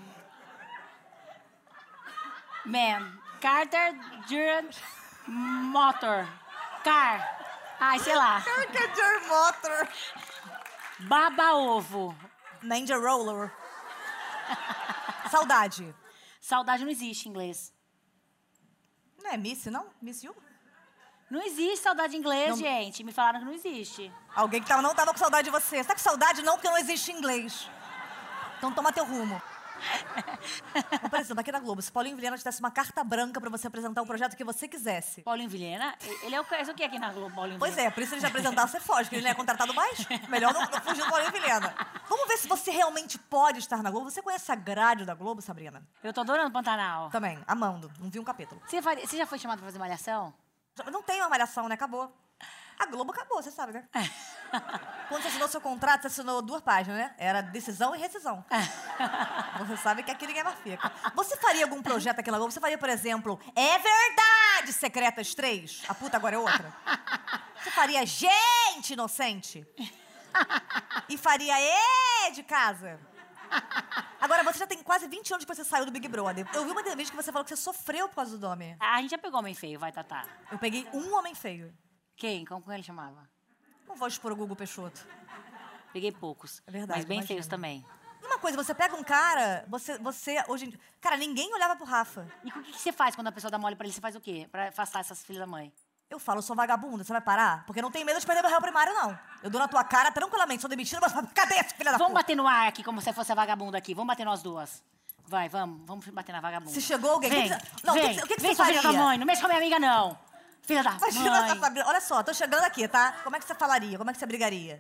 [SPEAKER 3] Man. Carter Durant Motor. Car. Ai, sei lá.
[SPEAKER 2] Carter motor.
[SPEAKER 3] Baba ovo.
[SPEAKER 2] Ninja roller. Saudade.
[SPEAKER 3] Saudade não existe em inglês.
[SPEAKER 2] Não é miss, não? Miss you?
[SPEAKER 3] Não existe saudade em inglês,
[SPEAKER 2] Não.
[SPEAKER 3] gente. Me falaram que não existe.
[SPEAKER 2] Alguém que tava, não tava com saudade de você. Você tá com saudade? Não, porque não existe inglês. Então toma teu rumo. Então, por exemplo, aqui na Globo, se Paulinho Vilhena te desse uma carta branca pra você apresentar o projeto que você quisesse.
[SPEAKER 3] Paulinho Vilhena? Ele é o, é o que aqui na Globo, Paulinho
[SPEAKER 2] Pois
[SPEAKER 3] Vilhena?
[SPEAKER 2] é, por isso ele já apresentar, você foge, que ele não é contratado mais. Melhor não, não fugir do Paulinho Vilhena. Vamos ver se você realmente pode estar na Globo. Você conhece a grade da Globo, Sabrina?
[SPEAKER 3] Eu tô adorando Pantanal.
[SPEAKER 2] Também, amando. Não vi um capítulo.
[SPEAKER 3] Você, faria- você já foi chamado pra fazer malhação?
[SPEAKER 2] Não tem uma malhação, né? Acabou. A Globo acabou, você sabe, né? Quando você assinou seu contrato, você assinou duas páginas, né? Era decisão e rescisão. Você sabe que aqui ninguém mais fica. Você faria algum projeto aqui na Globo? Você faria, por exemplo, É Verdade Secretas três? A puta agora é outra? Você faria Gente Inocente? E faria E de Casa? Agora, você já tem quase vinte anos que você saiu do Big Brother. Eu vi uma entrevista que você falou que você sofreu por causa do nome.
[SPEAKER 3] Ah, a gente já pegou homem feio, vai, Tatá.
[SPEAKER 2] Eu peguei um homem feio.
[SPEAKER 3] Quem? Como que ele chamava?
[SPEAKER 2] Não vou expor o Google Peixoto.
[SPEAKER 3] Peguei poucos.
[SPEAKER 2] É verdade,
[SPEAKER 3] Mas bem
[SPEAKER 2] imagino.
[SPEAKER 3] feios também.
[SPEAKER 2] E uma coisa, você pega um cara, você, você hoje em dia... Cara, ninguém olhava pro Rafa.
[SPEAKER 3] E o que, que você faz quando a pessoa dá mole pra ele? Você faz o quê? Pra afastar essas filhas da mãe?
[SPEAKER 2] Eu falo, eu sou vagabunda, você vai parar? Porque eu não tenho medo de perder meu réu primário, não. Eu dou na tua cara tranquilamente, sou demitida, mas cadê essa filha da
[SPEAKER 3] Vamos
[SPEAKER 2] puta?
[SPEAKER 3] bater no ar aqui, como se fosse a vagabunda aqui. Vamos bater nós duas. Vai, vamos. Vamos bater na vagabunda.
[SPEAKER 2] Se chegou alguém...
[SPEAKER 3] Vem,
[SPEAKER 2] o que que você- não,
[SPEAKER 3] vem,
[SPEAKER 2] o que que, o que que
[SPEAKER 3] vem,
[SPEAKER 2] você
[SPEAKER 3] sua
[SPEAKER 2] faria?
[SPEAKER 3] filha da mãe. Não mexe com a minha amiga, não. Filha da
[SPEAKER 2] Imagina
[SPEAKER 3] mãe.
[SPEAKER 2] essa Sabrina. Olha só, tô chegando aqui, tá? Como é que você falaria? Como é que você brigaria?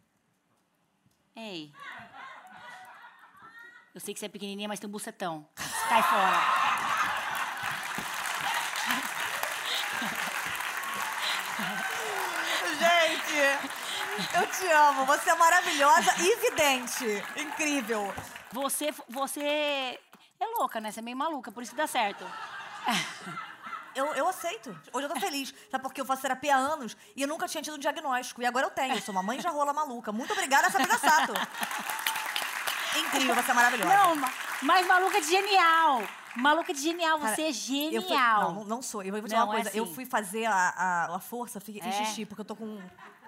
[SPEAKER 3] Ei. Eu sei que você é pequenininha, mas tem um bucetão. Cai fora.
[SPEAKER 2] Gente, eu te amo. Você é maravilhosa e vidente. Incrível.
[SPEAKER 3] Você, você é louca, né? Você é meio maluca, por isso que dá certo.
[SPEAKER 2] Eu, eu aceito. Hoje eu tô feliz. Sabe porque eu faço terapia há anos e eu nunca tinha tido um diagnóstico. E agora eu tenho. Eu sou uma mãe de rola maluca. Muito obrigada, Sabrina Sato. Incrível, você é maravilhosa.
[SPEAKER 3] Não, ma- mas maluca de genial. Maluca de genial,
[SPEAKER 2] Cara,
[SPEAKER 3] você é
[SPEAKER 2] eu
[SPEAKER 3] genial.
[SPEAKER 2] fui- não, não, não sou. Eu vou dizer
[SPEAKER 3] Não,
[SPEAKER 2] uma
[SPEAKER 3] é
[SPEAKER 2] coisa. Eu
[SPEAKER 3] assim.
[SPEAKER 2] fui fazer a, a, a força, fiz, fiz
[SPEAKER 3] É.
[SPEAKER 2] xixi, porque eu tô com...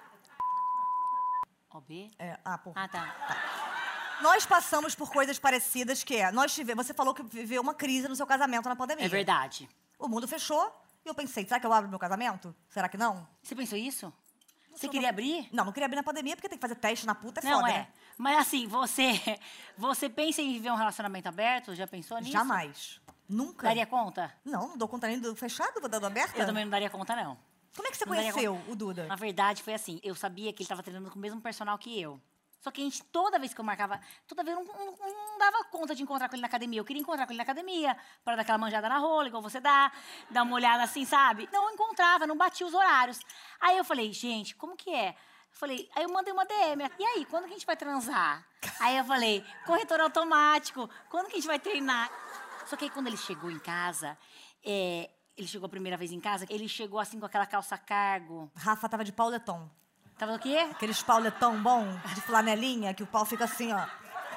[SPEAKER 3] O B?
[SPEAKER 2] É, ah, porra.
[SPEAKER 3] Ah, tá.
[SPEAKER 2] Nós passamos por coisas parecidas, que é... Nós tive, você falou que viveu uma crise no seu casamento na pandemia.
[SPEAKER 3] É verdade.
[SPEAKER 2] O mundo fechou e eu pensei, será que eu abro meu casamento? Será que não?
[SPEAKER 3] Você pensou isso? Você
[SPEAKER 2] sou
[SPEAKER 3] queria
[SPEAKER 2] uma-
[SPEAKER 3] abrir?
[SPEAKER 2] Não, não queria abrir na pandemia porque tem que fazer teste na puta, é
[SPEAKER 3] Não,
[SPEAKER 2] foda,
[SPEAKER 3] é.
[SPEAKER 2] né?
[SPEAKER 3] Mas assim, você, você pensa em viver um relacionamento aberto? Já pensou nisso?
[SPEAKER 2] Jamais. Nunca.
[SPEAKER 3] Daria conta?
[SPEAKER 2] Não, não dou conta nem do fechado, vou dando aberta.
[SPEAKER 3] Eu também não daria conta, não.
[SPEAKER 2] Como é que você
[SPEAKER 3] Não daria
[SPEAKER 2] conheceu
[SPEAKER 3] conta.
[SPEAKER 2] o Duda?
[SPEAKER 3] Na verdade, foi assim. Eu sabia que ele estava treinando com o mesmo personal que eu. Só que a gente, toda vez que eu marcava, toda vez eu não, não- não dava conta de encontrar com ele na academia. Eu queria encontrar com ele na academia, para dar aquela manjada na rola, igual você dá, dar uma olhada assim, sabe? Não encontrava, não batia os horários. Aí eu falei, gente, como que é? Eu falei, aí eu mandei uma D M. E aí, quando que a gente vai transar? Aí eu falei, corretor automático, quando que a gente vai treinar? Só que aí quando ele chegou em casa, é, ele chegou a primeira vez em casa, ele chegou assim com aquela calça cargo.
[SPEAKER 2] Rafa tava de pauletão.
[SPEAKER 3] Tava o quê?
[SPEAKER 2] Aqueles pauletão bom, de flanelinha, que o pau fica assim, ó.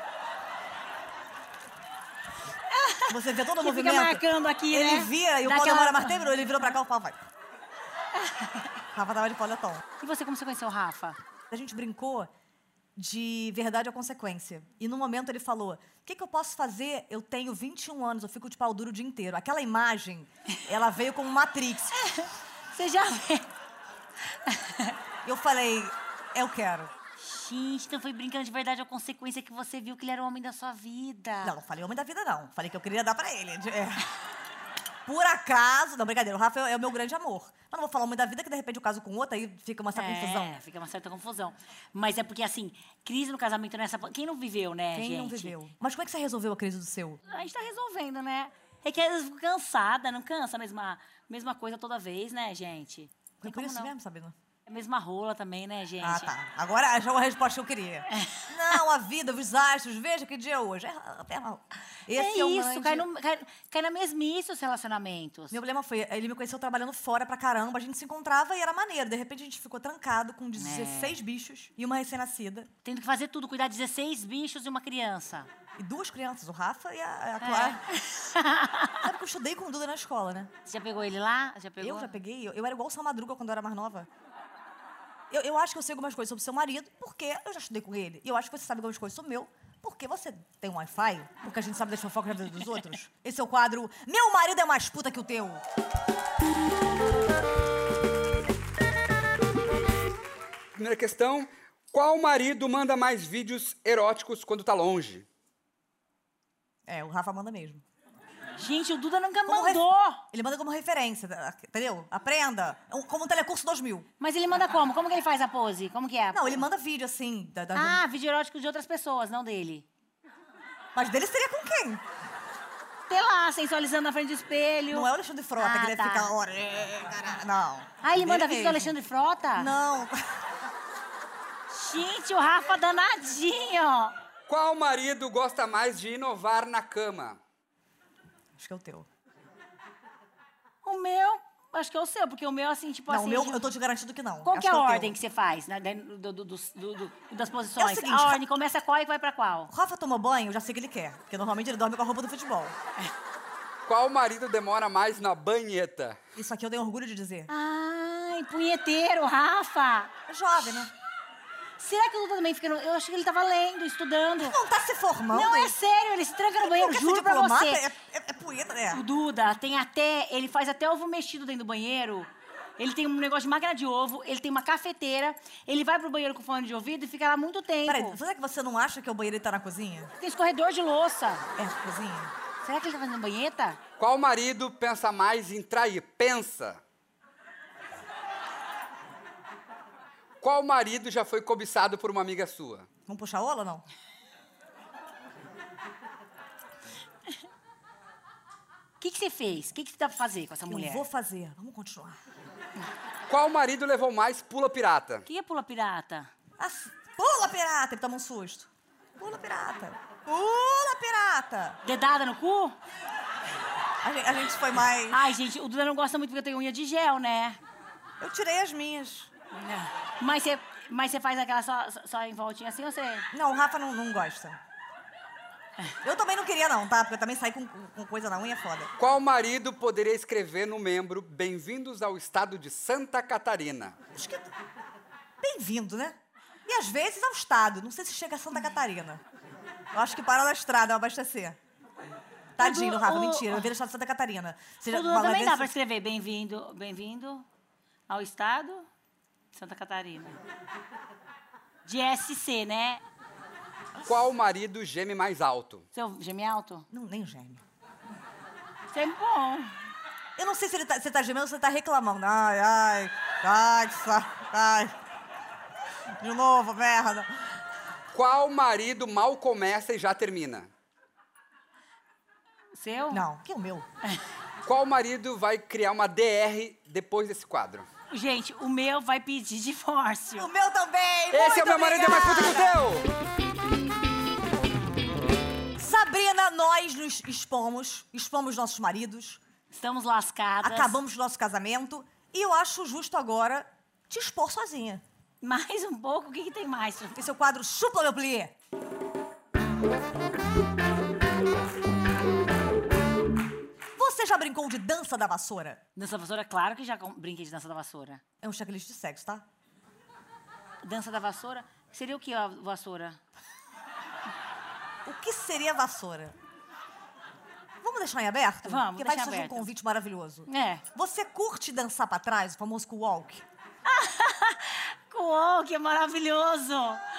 [SPEAKER 2] Você vê todo o
[SPEAKER 3] Que
[SPEAKER 2] movimento.
[SPEAKER 3] fica marcando aqui,
[SPEAKER 2] ele
[SPEAKER 3] né?
[SPEAKER 2] Ele vira e o
[SPEAKER 3] Daquela...
[SPEAKER 2] pau demora mais tempo, ele virou pra cá, o pau vai. Rafa tava de pauletão.
[SPEAKER 3] E você, como você conheceu o Rafa?
[SPEAKER 2] A gente brincou de verdade ou consequência. E no momento ele falou, o que, que eu posso fazer? Eu tenho vinte e um anos, eu fico de pau duro o dia inteiro. Aquela imagem, ela veio como Matrix.
[SPEAKER 3] Você já vê.
[SPEAKER 2] Eu falei, eu quero.
[SPEAKER 3] Gente, então foi brincando de verdade ou consequência que você viu que ele era o homem da sua vida.
[SPEAKER 2] Não, não falei homem da vida, não. Falei que eu queria dar pra ele. É. Por acaso... Não, brincadeira. O Rafa é o meu grande amor. Mas não vou falar homem da vida, que de repente eu caso com outro, aí fica uma certa
[SPEAKER 3] é,
[SPEAKER 2] confusão.
[SPEAKER 3] É, fica uma certa confusão. Mas é porque, assim, crise no casamento nessa... Quem não viveu, né,
[SPEAKER 2] Quem
[SPEAKER 3] gente?
[SPEAKER 2] não viveu? Mas como é que você resolveu a crise do seu?
[SPEAKER 3] A gente tá resolvendo, né? É que às vezes eu fico cansada, não cansa a mesma, mesma coisa toda vez, né, gente?
[SPEAKER 2] Foi
[SPEAKER 3] Tem
[SPEAKER 2] por
[SPEAKER 3] como
[SPEAKER 2] isso
[SPEAKER 3] não.
[SPEAKER 2] mesmo, Sabina?
[SPEAKER 3] É a mesma rola também, né, gente?
[SPEAKER 2] Ah, tá. Agora já é uma resposta que eu queria. Não, a vida, os astros, veja que dia é hoje. É, é, esse
[SPEAKER 3] é
[SPEAKER 2] é o
[SPEAKER 3] isso,
[SPEAKER 2] grande...
[SPEAKER 3] cai, no, cai, cai na mesmice os relacionamentos.
[SPEAKER 2] Meu problema foi, ele me conheceu trabalhando fora pra caramba, a gente se encontrava e era maneiro. De repente a gente ficou trancado com dezesseis
[SPEAKER 3] É.
[SPEAKER 2] bichos e uma recém-nascida.
[SPEAKER 3] Tendo que fazer tudo, cuidar de dezesseis bichos e uma criança.
[SPEAKER 2] E duas crianças, o Rafa e a, a Clara.
[SPEAKER 3] É.
[SPEAKER 2] Sabe que eu estudei com o Duda na escola, né?
[SPEAKER 3] Você já pegou ele lá? Já pegou?
[SPEAKER 2] Eu já peguei, eu, eu era igual o São Madruga quando eu era mais nova. Eu, eu acho que eu sei algumas coisas sobre o seu marido, porque eu já estudei com ele. E eu acho que você sabe algumas coisas sobre o meu, porque você tem um Wi-Fi, porque a gente sabe das fofocas da vida dos outros. Esse é o quadro Meu Marido é Mais Puta Que o Teu.
[SPEAKER 4] Primeira questão, qual marido manda mais vídeos eróticos quando tá longe?
[SPEAKER 2] É, o Rafa manda mesmo.
[SPEAKER 3] Gente, o Duda nunca
[SPEAKER 2] Como
[SPEAKER 3] mandou.
[SPEAKER 2] ref- Ele manda como referência, entendeu? Aprenda. Um- Como um telecurso dois mil.
[SPEAKER 3] Mas ele manda como? Como que ele faz a pose? Como que é?
[SPEAKER 2] Não, ele manda vídeo, assim. Da, da-
[SPEAKER 3] Ah, vídeo erótico de outras pessoas, não dele.
[SPEAKER 2] Mas dele seria com quem?
[SPEAKER 3] Sei lá, sensualizando na frente do espelho.
[SPEAKER 2] Não é o Alexandre Frota,
[SPEAKER 3] Ah,
[SPEAKER 2] que deve
[SPEAKER 3] tá.
[SPEAKER 2] ficar... Hora, é, caralho. Não.
[SPEAKER 3] Ah, ele
[SPEAKER 2] Dele
[SPEAKER 3] manda vídeo do
[SPEAKER 2] mesmo.
[SPEAKER 3] Alexandre Frota?
[SPEAKER 2] Não.
[SPEAKER 3] Gente, o Rafa danadinho.
[SPEAKER 4] Qual marido gosta mais de inovar na cama?
[SPEAKER 2] Acho que é o teu.
[SPEAKER 3] O meu, acho que é o seu, porque o meu, assim, tipo
[SPEAKER 2] Não,
[SPEAKER 3] assim...
[SPEAKER 2] o meu, eu tô te garantindo que não.
[SPEAKER 3] Qual
[SPEAKER 2] Acho
[SPEAKER 3] que é a
[SPEAKER 2] o teu.
[SPEAKER 3] ordem que você faz, né, do- do- do- do- do- das posições?
[SPEAKER 2] É o seguinte,
[SPEAKER 3] a
[SPEAKER 2] Ra-
[SPEAKER 3] ordem começa qual e vai pra qual?
[SPEAKER 2] O Rafa tomou banho, eu já sei o que ele quer. Porque normalmente ele dorme com a roupa do futebol.
[SPEAKER 4] Qual marido demora mais na banheta?
[SPEAKER 2] Isso aqui eu tenho orgulho de dizer.
[SPEAKER 3] Ai, punheteiro, Rafa.
[SPEAKER 2] É jovem, né?
[SPEAKER 3] Será que o Duda também fica... No... Eu achei que ele tava lendo, estudando.
[SPEAKER 2] Não tá se formando.
[SPEAKER 3] Não, é sério, ele se tranca no banheiro,
[SPEAKER 2] Quer ser
[SPEAKER 3] juro pra
[SPEAKER 2] diplomata?
[SPEAKER 3] você.
[SPEAKER 2] É, é, é punheta, né?
[SPEAKER 3] O Duda tem até... Ele faz até ovo mexido dentro do banheiro. Ele tem um negócio de máquina de ovo, ele tem uma cafeteira, ele vai pro banheiro com fone de ouvido e fica lá muito tempo.
[SPEAKER 2] Peraí, será que você não acha que o banheiro tá na cozinha?
[SPEAKER 3] Tem escorredor de louça.
[SPEAKER 2] É, cozinha.
[SPEAKER 3] Será que ele tá fazendo banheta?
[SPEAKER 4] Qual marido pensa mais em trair? Pensa. Qual marido já foi cobiçado por uma amiga sua?
[SPEAKER 2] Vamos puxar ola ou não?
[SPEAKER 3] O que, que você fez? O que, que você dá pra fazer com essa mulher?
[SPEAKER 2] Eu vou fazer. Vamos continuar.
[SPEAKER 4] Qual marido levou mais pula pirata?
[SPEAKER 3] O que é pula pirata?
[SPEAKER 2] Ah, pula, pirata! Ele toma um susto. Pula, pirata. Pula, pirata!
[SPEAKER 3] Dedada no cu?
[SPEAKER 2] A gente, a gente foi mais...
[SPEAKER 3] Ai, gente, o Duda não gosta muito porque eu tenho unha de gel, né?
[SPEAKER 2] Eu tirei as minhas.
[SPEAKER 3] Mas você, mas você faz aquela só, só em voltinha assim ou você...
[SPEAKER 2] Não, o Rafa não, não gosta. Eu também não queria não, tá? Porque eu também saí com, com coisa na unha foda.
[SPEAKER 4] Qual marido poderia escrever no membro Bem-vindos ao estado de Santa Catarina?
[SPEAKER 2] Acho que... Bem-vindo, né? E às vezes ao estado. Não sei se chega a Santa Catarina. Eu acho que para na estrada, ao abastecer. Tadinho do Rafa,
[SPEAKER 3] o-
[SPEAKER 2] mentira. Eu vi no estado de Santa Catarina. Você já-
[SPEAKER 3] O Duda
[SPEAKER 2] uma
[SPEAKER 3] também
[SPEAKER 2] vez-
[SPEAKER 3] dá pra escrever bem-vindo, bem-vindo ao estado de Santa Catarina. De S C, né?
[SPEAKER 4] Qual marido geme mais alto?
[SPEAKER 3] Seu geme alto?
[SPEAKER 2] Não, nem geme.
[SPEAKER 3] Sempre bom.
[SPEAKER 2] Eu não sei se ele tá, se tá gemendo ou se ele tá reclamando. Ai, ai, ai, que saco, ai. De novo, merda.
[SPEAKER 4] Qual marido mal começa e já termina?
[SPEAKER 3] Seu?
[SPEAKER 2] Não, que é o meu.
[SPEAKER 4] Qual marido vai criar uma D R depois desse quadro?
[SPEAKER 3] Gente, o meu vai pedir divórcio.
[SPEAKER 2] O meu também!
[SPEAKER 4] Esse é o
[SPEAKER 2] muito
[SPEAKER 4] meu marido é mais puta que o
[SPEAKER 2] obrigada.
[SPEAKER 4] teu!
[SPEAKER 2] Sabrina, nós nos expomos, expomos nossos maridos.
[SPEAKER 3] Estamos lascadas.
[SPEAKER 2] Acabamos o nosso casamento. E eu acho justo agora te expor sozinha.
[SPEAKER 3] Mais um pouco? O que, que tem mais?
[SPEAKER 2] Esse é o quadro Chupa Meu Plié. Você já brincou de dança da vassoura?
[SPEAKER 3] Dança da vassoura? Claro que já brinquei de dança da vassoura.
[SPEAKER 2] É um checklist de sexo, tá?
[SPEAKER 3] Dança da vassoura? Seria o que a vassoura?
[SPEAKER 2] O que seria vassoura? Vamos deixar em aberto?
[SPEAKER 3] Vamos,
[SPEAKER 2] Porque
[SPEAKER 3] deixar
[SPEAKER 2] vai surgir
[SPEAKER 3] aberto.
[SPEAKER 2] um convite maravilhoso.
[SPEAKER 3] É.
[SPEAKER 2] Você curte dançar pra trás, o famoso walk?
[SPEAKER 3] Uou, que maravilhoso!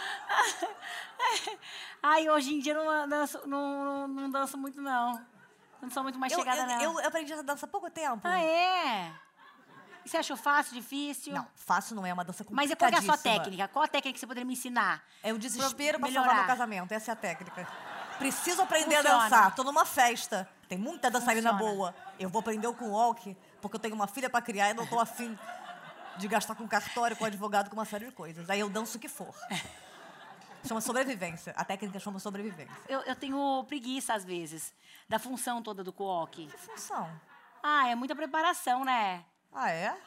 [SPEAKER 3] Ai, hoje em dia eu não danço, não, não, não danço muito, não. Não sou muito mais
[SPEAKER 2] Eu,
[SPEAKER 3] chegada,
[SPEAKER 2] eu,
[SPEAKER 3] não.
[SPEAKER 2] eu, eu aprendi essa dança há pouco tempo.
[SPEAKER 3] Ah, é? E você achou fácil, difícil?
[SPEAKER 2] Não, fácil não é uma dança
[SPEAKER 3] Mas e qual que é a sua
[SPEAKER 2] complicadíssima.
[SPEAKER 3] técnica? Qual a técnica que você poderia me ensinar?
[SPEAKER 2] É o desespero pra
[SPEAKER 3] melhorar.
[SPEAKER 2] salvar meu casamento. Essa é a técnica. Preciso aprender
[SPEAKER 3] Funciona.
[SPEAKER 2] a dançar. Tô numa festa. Tem muita dançarina
[SPEAKER 3] Funciona.
[SPEAKER 2] boa. Eu vou aprender o walk, porque eu tenho uma filha pra criar e não tô afim de gastar com cartório, com advogado, com uma série de coisas. Aí eu danço o que for. Chama sobrevivência. A técnica chama sobrevivência.
[SPEAKER 3] Eu, eu tenho preguiça, às vezes, da função toda do co-walk.
[SPEAKER 2] Que função?
[SPEAKER 3] Ah, é muita preparação, né?
[SPEAKER 2] Ah, é?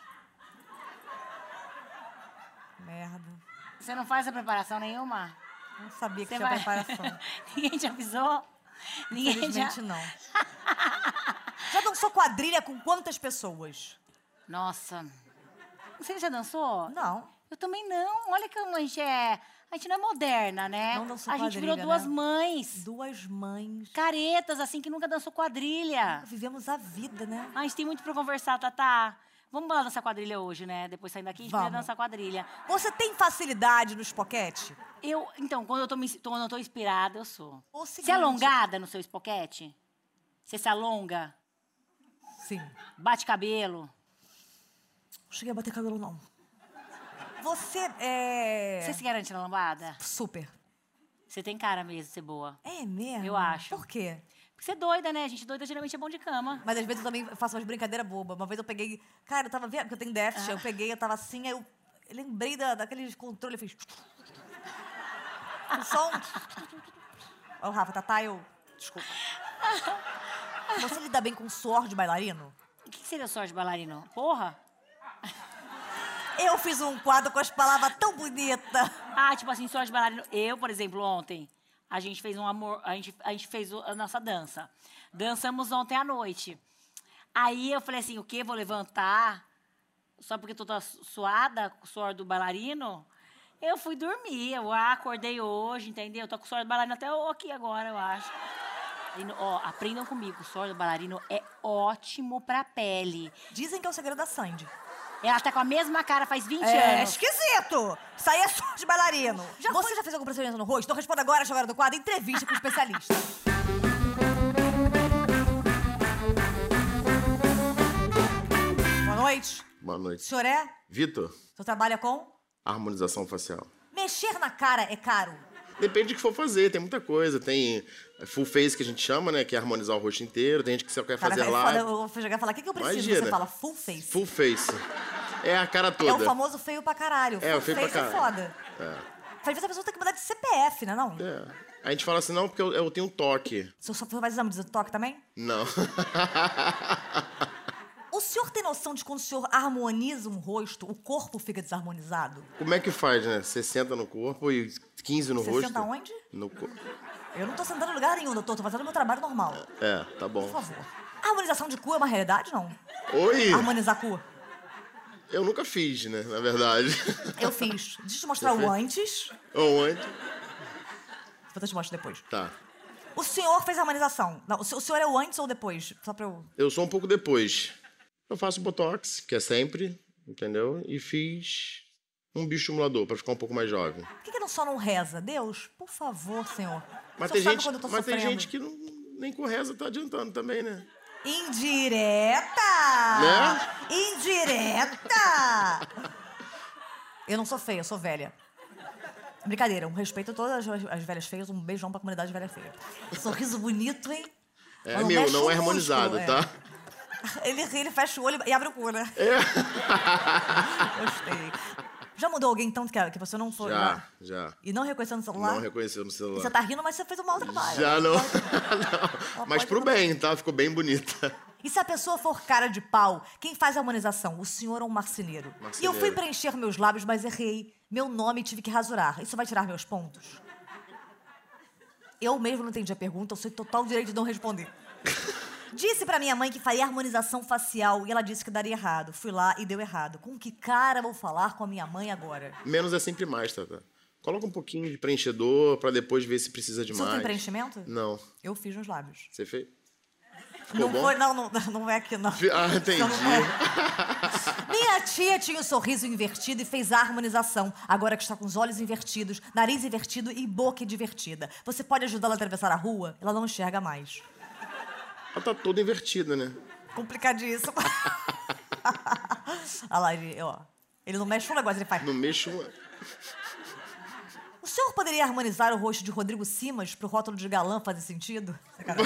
[SPEAKER 2] Merda.
[SPEAKER 3] Você não faz a preparação nenhuma?
[SPEAKER 2] Não sabia que
[SPEAKER 3] Você
[SPEAKER 2] tinha
[SPEAKER 3] vai...
[SPEAKER 2] preparação.
[SPEAKER 3] Ninguém te avisou? Ninguém já...
[SPEAKER 2] Infelizmente, não. Já dançou quadrilha com quantas pessoas?
[SPEAKER 3] Nossa. Você já dançou?
[SPEAKER 2] Não.
[SPEAKER 3] Eu também não. Olha que a gente é... A gente não é moderna, né?
[SPEAKER 2] Não dançou
[SPEAKER 3] A gente
[SPEAKER 2] quadrilha,
[SPEAKER 3] virou duas
[SPEAKER 2] né?
[SPEAKER 3] mães.
[SPEAKER 2] Duas mães.
[SPEAKER 3] Caretas, assim, que nunca dançou quadrilha.
[SPEAKER 2] Vivemos a vida, né?
[SPEAKER 3] A gente tem muito pra conversar, Tatá. Vamos lá dançar quadrilha hoje, né? Depois saindo daqui, a gente vai
[SPEAKER 2] Vamos.
[SPEAKER 3] dançar quadrilha.
[SPEAKER 2] Você tem facilidade no espoquete?
[SPEAKER 3] Eu, então, quando eu tô, me- quando eu tô inspirada, eu sou.
[SPEAKER 2] O
[SPEAKER 3] Você é
[SPEAKER 2] seguinte-
[SPEAKER 3] alongada no seu espoquete? Você se alonga?
[SPEAKER 2] Sim.
[SPEAKER 3] Bate cabelo?
[SPEAKER 2] Não cheguei a bater cabelo, não. Você é...
[SPEAKER 3] Você se garante na lambada?
[SPEAKER 2] Super.
[SPEAKER 3] Você tem cara mesmo de ser boa.
[SPEAKER 2] É mesmo?
[SPEAKER 3] Eu acho.
[SPEAKER 2] Por quê?
[SPEAKER 3] Porque você é doida, né? Gente doida geralmente é bom de cama.
[SPEAKER 2] Mas às vezes eu também faço umas brincadeiras bobas. Uma vez eu peguei... Cara, eu tava vendo, porque eu tenho déficit.
[SPEAKER 3] Ah.
[SPEAKER 2] Eu peguei, eu tava assim, aí eu lembrei da, daqueles controles, eu fiz... O som... Ó, Rafa, Tatá, eu... Desculpa. Você lida bem com suor de bailarino?
[SPEAKER 3] O que que seria sorte de bailarino? Porra!
[SPEAKER 2] Eu fiz um quadro com as palavras tão bonitas.
[SPEAKER 3] Ah, tipo assim, sorte de bailarino. Eu, por exemplo, ontem, a gente fez um amor... A gente, a gente fez o- a nossa dança. Dançamos ontem à noite. Aí eu falei assim, o quê? Vou levantar? Só porque tô toda suada com o suor do bailarino? Eu fui dormir. Eu ah, acordei hoje, entendeu? Tô com o suor do bailarino até aqui agora, eu acho. E, no- ó, aprendam comigo. O suor do bailarino é ótimo pra pele.
[SPEAKER 2] Dizem que é o segredo da Sandy.
[SPEAKER 3] Ela tá com a mesma cara faz vinte
[SPEAKER 2] É
[SPEAKER 3] anos.
[SPEAKER 2] esquisito! Isso aí é suor de bailarino. Já Você já fez algum procedimento no rosto? Então responda agora, agora do quadro, entrevista com o especialista. Boa noite.
[SPEAKER 5] Boa
[SPEAKER 2] O
[SPEAKER 5] noite.
[SPEAKER 2] senhor é?
[SPEAKER 5] Vitor,
[SPEAKER 2] O senhor trabalha com?
[SPEAKER 5] harmonização facial.
[SPEAKER 2] Mexer na cara é caro?
[SPEAKER 5] Depende do que for fazer, tem muita coisa. Tem full face que a gente chama, né? Que é harmonizar o rosto inteiro. Tem gente que só quer
[SPEAKER 2] Cara,
[SPEAKER 5] fazer
[SPEAKER 2] é
[SPEAKER 5] lá.
[SPEAKER 2] foda, eu vou chegar e falar, o que, que eu preciso?
[SPEAKER 5] Imagina.
[SPEAKER 2] Você fala full face.
[SPEAKER 5] Full face. É a cara toda.
[SPEAKER 2] É o famoso feio pra caralho.
[SPEAKER 5] É,
[SPEAKER 2] full
[SPEAKER 5] o feio pra
[SPEAKER 2] face é
[SPEAKER 5] caralho.
[SPEAKER 2] foda.
[SPEAKER 5] É.
[SPEAKER 2] Às vezes a pessoa tem que mudar de C P F, né não?
[SPEAKER 5] É. A gente fala assim, não, porque eu, eu tenho um toque.
[SPEAKER 2] O senhor só faz exame de toque também?
[SPEAKER 5] Não.
[SPEAKER 2] O senhor tem noção de quando o senhor harmoniza um rosto, o corpo fica desarmonizado?
[SPEAKER 5] Como é que faz, né? Você senta no corpo e quinze no
[SPEAKER 2] Você
[SPEAKER 5] rosto.
[SPEAKER 2] senta onde?
[SPEAKER 5] No corpo.
[SPEAKER 2] Eu não tô sentando em lugar nenhum, doutor. Tô fazendo meu trabalho normal.
[SPEAKER 5] É, tá bom.
[SPEAKER 2] Por favor. A harmonização de cu é uma realidade, não?
[SPEAKER 5] Oi!
[SPEAKER 2] Harmonizar cu?
[SPEAKER 5] Eu nunca fiz, né? Na verdade.
[SPEAKER 2] Eu fiz. Deixa eu te mostrar
[SPEAKER 5] Você
[SPEAKER 2] o
[SPEAKER 5] fez?
[SPEAKER 2] antes.
[SPEAKER 5] Onde?
[SPEAKER 2] Depois eu te mostro depois.
[SPEAKER 5] Tá.
[SPEAKER 2] O senhor fez a harmonização. Não, o senhor o senhor é o antes ou depois? Só pra eu...
[SPEAKER 5] Eu sou um pouco depois. Eu faço botox, que é sempre, entendeu? E fiz um bioestimulador pra ficar um pouco mais jovem.
[SPEAKER 2] Por que, que não só não reza? Deus, por favor, senhor.
[SPEAKER 5] Mas
[SPEAKER 2] O
[SPEAKER 5] tem
[SPEAKER 2] senhor sabe
[SPEAKER 5] gente,
[SPEAKER 2] quando eu tô
[SPEAKER 5] mas tem
[SPEAKER 2] sofrendo.
[SPEAKER 5] gente que não, nem com reza tá adiantando também, né?
[SPEAKER 2] Indireta!
[SPEAKER 5] Né?
[SPEAKER 2] Indireta! Eu não sou feia, eu sou velha. Brincadeira, um respeito a todas as, as velhas feias, um beijão pra comunidade velha feia. Sorriso bonito, hein?
[SPEAKER 5] É
[SPEAKER 2] Mas
[SPEAKER 5] meu,
[SPEAKER 2] mexe
[SPEAKER 5] não
[SPEAKER 2] o
[SPEAKER 5] é harmonizado,
[SPEAKER 2] músculo, é.
[SPEAKER 5] tá?
[SPEAKER 2] Ele ri, ele fecha o olho e abre o cu, né?
[SPEAKER 5] É.
[SPEAKER 2] Gostei. Já mudou alguém, então, que, que você não foi
[SPEAKER 5] Já,
[SPEAKER 2] lá?
[SPEAKER 5] já.
[SPEAKER 2] E não reconheceu no celular?
[SPEAKER 5] Não reconheceu no celular.
[SPEAKER 2] Você tá rindo, mas você fez um mau trabalho.
[SPEAKER 5] Já não.
[SPEAKER 2] Ela
[SPEAKER 5] não. Mas
[SPEAKER 2] pode
[SPEAKER 5] pro
[SPEAKER 2] mudar.
[SPEAKER 5] bem, tá? Ficou bem bonita.
[SPEAKER 2] E se a pessoa for cara de pau, quem faz a harmonização? O senhor ou o marceneiro?
[SPEAKER 5] Marceneiro.
[SPEAKER 2] E eu fui preencher meus lábios, mas errei. Meu nome tive que rasurar. Isso vai tirar meus pontos? Eu mesmo não entendi a pergunta, eu sei total direito de não responder. Disse pra minha mãe que faria harmonização facial e ela disse que daria errado. Fui lá e deu errado. Com que cara vou falar com a minha mãe agora?
[SPEAKER 5] Menos é sempre mais, Tata. Coloca um pouquinho de preenchedor pra depois ver se precisa de
[SPEAKER 2] Você não
[SPEAKER 5] mais.
[SPEAKER 2] tem preenchimento?
[SPEAKER 5] Não.
[SPEAKER 2] Eu fiz nos lábios.
[SPEAKER 5] Você fez? Ficou
[SPEAKER 2] Não
[SPEAKER 5] bom?
[SPEAKER 2] foi, não, não, não é aqui, não.
[SPEAKER 5] Ah, entendi.
[SPEAKER 2] Não é. Minha tia tinha o sorriso invertido e fez a harmonização. Agora que está com os olhos invertidos, nariz invertido e boca divertida. Você pode ajudá-la a atravessar a rua? Ela não enxerga mais.
[SPEAKER 5] Ela tá toda invertida, né?
[SPEAKER 2] Complicadíssimo. Olha lá, ele, ó. Ele não mexe um negócio, ele faz...
[SPEAKER 5] Não mexo...
[SPEAKER 2] O senhor poderia harmonizar o rosto de Rodrigo Simas pro rótulo de galã fazer sentido?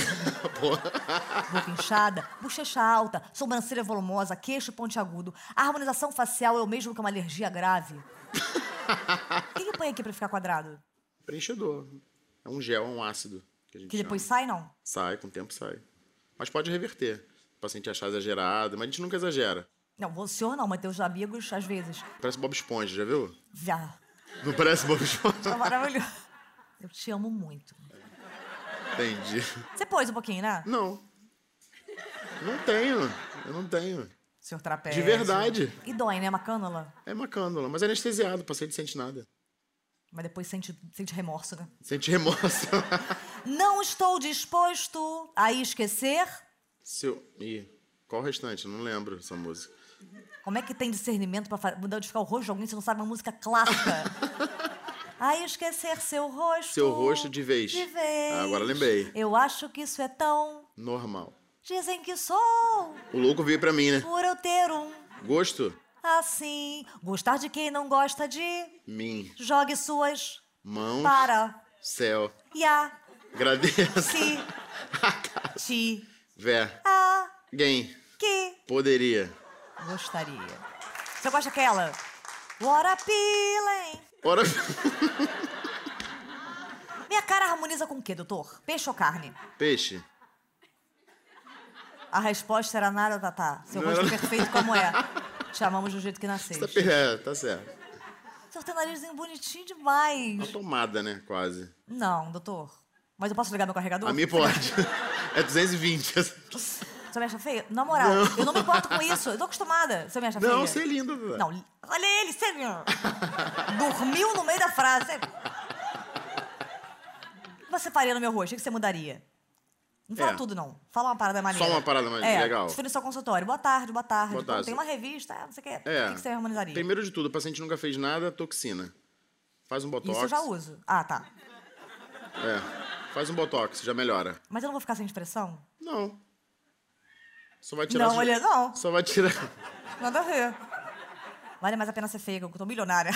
[SPEAKER 2] Boca inchada, bochecha alta, sobrancelha volumosa, queixo pontiagudo. A harmonização facial é o mesmo que uma alergia grave. O que ele põe aqui pra ficar quadrado?
[SPEAKER 5] Preenchedor. É um gel, é um ácido. Que, a gente
[SPEAKER 2] Que depois
[SPEAKER 5] chama.
[SPEAKER 2] sai, não?
[SPEAKER 5] Sai, com o tempo sai. Mas pode reverter. O paciente achar exagerado, mas a gente nunca exagera.
[SPEAKER 2] Não, o senhor não, mas teus amigos, às vezes.
[SPEAKER 5] Parece Bob Esponja, já viu?
[SPEAKER 2] Já.
[SPEAKER 5] Não parece Bob Esponja?
[SPEAKER 2] Tá maravilhoso. Eu te amo muito.
[SPEAKER 5] Entendi.
[SPEAKER 2] Você pôs um pouquinho, né?
[SPEAKER 5] Não. Não tenho. Eu não tenho.
[SPEAKER 2] Senhor trapézio.
[SPEAKER 5] De verdade.
[SPEAKER 2] E dói, né? Uma cânula.
[SPEAKER 5] É uma cânula, mas é anestesiado. O paciente não sente nada.
[SPEAKER 2] Mas depois sente, sente remorso, né?
[SPEAKER 5] Sente remorso.
[SPEAKER 2] Não estou disposto a esquecer...
[SPEAKER 5] Seu... Ih, qual o restante? Eu não lembro essa música.
[SPEAKER 2] Como é que tem discernimento pra fa- modificar o rosto de alguém se não sabe uma música clássica? A esquecer seu rosto.
[SPEAKER 5] Seu rosto de vez.
[SPEAKER 2] De vez.
[SPEAKER 5] Ah, agora lembrei.
[SPEAKER 2] Eu acho que isso é tão...
[SPEAKER 5] Normal.
[SPEAKER 2] Dizem que sou
[SPEAKER 5] O louco veio pra mim, né?
[SPEAKER 2] por eu ter um
[SPEAKER 5] Gosto?
[SPEAKER 2] assim. Gostar de quem não gosta de...
[SPEAKER 5] Mim.
[SPEAKER 2] Jogue suas
[SPEAKER 5] Mãos.
[SPEAKER 2] para...
[SPEAKER 5] Céu.
[SPEAKER 2] Ya.
[SPEAKER 5] Agradeço.
[SPEAKER 2] Si. Ti.
[SPEAKER 5] Vé.
[SPEAKER 2] A.
[SPEAKER 5] Quem
[SPEAKER 2] Que.
[SPEAKER 5] poderia?
[SPEAKER 2] Gostaria. Você gosta daquela? What a feeling.
[SPEAKER 5] Ora...
[SPEAKER 2] Minha cara harmoniza com o quê, doutor? Peixe ou carne?
[SPEAKER 5] Peixe.
[SPEAKER 2] A resposta era nada, Tatá. Seu
[SPEAKER 5] Não
[SPEAKER 2] rosto
[SPEAKER 5] era-
[SPEAKER 2] perfeito como é. Te amamos do jeito que
[SPEAKER 5] Tá,
[SPEAKER 2] nasceste.
[SPEAKER 5] per- é, tá certo.
[SPEAKER 2] O senhor tem narizinho bonitinho demais.
[SPEAKER 5] Uma tomada, né? Quase.
[SPEAKER 2] Não, doutor. Mas eu posso ligar meu carregador?
[SPEAKER 5] A mim pode. É duzentos e vinte.
[SPEAKER 2] O senhor me acha feia? Na moral, eu não me importo com isso. Eu tô acostumada. O senhor me acha feia?
[SPEAKER 5] Não, você é linda, Duda.
[SPEAKER 2] Não, li- olha ele, você viu? Dormiu no meio da frase. O que você faria no meu rosto? O que você mudaria? Não fala
[SPEAKER 5] É.
[SPEAKER 2] tudo, não. Fala uma parada maneira.
[SPEAKER 5] Só uma parada mais
[SPEAKER 2] é,
[SPEAKER 5] legal.
[SPEAKER 2] Se for no seu consultório. Boa tarde, boa tarde.
[SPEAKER 5] Boa
[SPEAKER 2] Pô,
[SPEAKER 5] tarde.
[SPEAKER 2] Tem uma revista, é, não sei o quê.
[SPEAKER 5] É.
[SPEAKER 2] O que que você harmonizaria?
[SPEAKER 5] Primeiro de tudo, o paciente nunca fez nada, toxina. Faz um botox.
[SPEAKER 2] Isso eu já uso. Ah, tá.
[SPEAKER 5] É. Faz um botox, já melhora.
[SPEAKER 2] Mas eu não vou ficar sem expressão?
[SPEAKER 5] Não. Só vai tirar...
[SPEAKER 2] Não, olha, não.
[SPEAKER 5] Só vai tirar...
[SPEAKER 2] Nada a ver. Vale mais a pena ser feia, que eu tô milionária.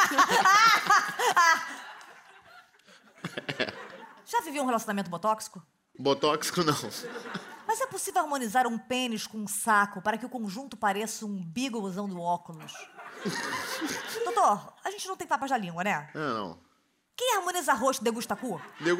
[SPEAKER 2] Já viveu um relacionamento botóxico?
[SPEAKER 5] Botóxico, não.
[SPEAKER 2] Mas é possível harmonizar um pênis com um saco para que o conjunto pareça um bigo usando óculos? Doutor, a gente não tem papas da língua, né?
[SPEAKER 5] Ah, não.
[SPEAKER 2] Quem harmoniza rosto degusta cu? O
[SPEAKER 5] Nego...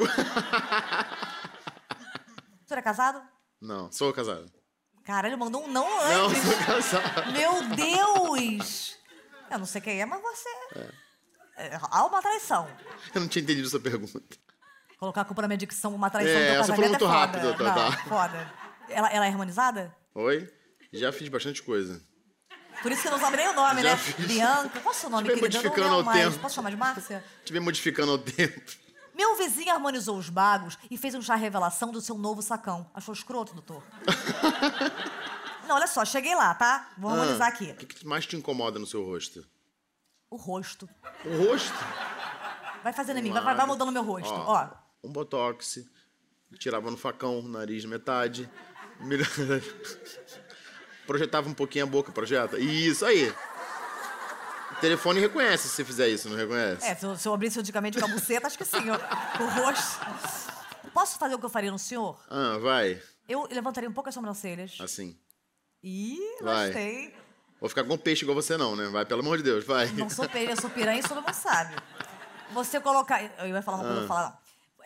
[SPEAKER 2] senhor é casado?
[SPEAKER 5] Não, sou casado.
[SPEAKER 2] Cara, ele mandou um não
[SPEAKER 5] Não,
[SPEAKER 2] antes.
[SPEAKER 5] sou casado.
[SPEAKER 2] Meu Deus! Eu não sei quem é, mas você... É, há uma traição.
[SPEAKER 5] Eu não tinha entendido sua pergunta.
[SPEAKER 2] Colocar a culpa na minha dicção uma traição
[SPEAKER 5] É,
[SPEAKER 2] do teu
[SPEAKER 5] você falou
[SPEAKER 2] casamento
[SPEAKER 5] muito
[SPEAKER 2] é foda.
[SPEAKER 5] rápido, tá,
[SPEAKER 2] Não,
[SPEAKER 5] tá.
[SPEAKER 2] foda. Ela, ela é harmonizada?
[SPEAKER 5] Oi? Já fiz bastante coisa.
[SPEAKER 2] Por isso que não sabe nem o nome,
[SPEAKER 5] Já
[SPEAKER 2] né?
[SPEAKER 5] fiz.
[SPEAKER 2] Bianca. Qual é o seu nome,
[SPEAKER 5] Estiver
[SPEAKER 2] querida? Eu não
[SPEAKER 5] modificando
[SPEAKER 2] lembro
[SPEAKER 5] ao
[SPEAKER 2] mais.
[SPEAKER 5] tempo.
[SPEAKER 2] Posso chamar de Márcia?
[SPEAKER 5] Estiver modificando ao tempo.
[SPEAKER 2] Meu vizinho harmonizou os bagos e fez um chá revelação do seu novo sacão. Achou escroto, doutor? Não, olha só, cheguei lá, tá? Vou harmonizar
[SPEAKER 5] Ah,
[SPEAKER 2] aqui.
[SPEAKER 5] O que, que mais te incomoda no seu rosto?
[SPEAKER 2] O rosto.
[SPEAKER 5] O rosto?
[SPEAKER 2] Vai fazendo em mim, vai,
[SPEAKER 5] Lado.
[SPEAKER 2] vai mudando o meu rosto.
[SPEAKER 5] Ó,
[SPEAKER 2] Ó.
[SPEAKER 5] Um botox. Tirava no facão, nariz metade. Melhor- Projetava um pouquinho a boca, projeta. Isso aí. O telefone reconhece se você fizer isso, não reconhece?
[SPEAKER 2] É, se eu, se eu abrisse antigamente com a buceta, acho que sim. ó. Com o rosto. Posso fazer o que eu faria no senhor?
[SPEAKER 5] Ah, vai.
[SPEAKER 2] Eu levantaria um pouco as sobrancelhas.
[SPEAKER 5] Assim.
[SPEAKER 2] Ih,
[SPEAKER 5] Vai.
[SPEAKER 2] gostei.
[SPEAKER 5] Vou ficar com peixe igual você não, né? Vai, pelo amor de Deus, vai.
[SPEAKER 2] Não sou peixe, eu sou piranha e todo mundo sabe. Você colocar... Eu ia falar uma coisa, eu vou falar não.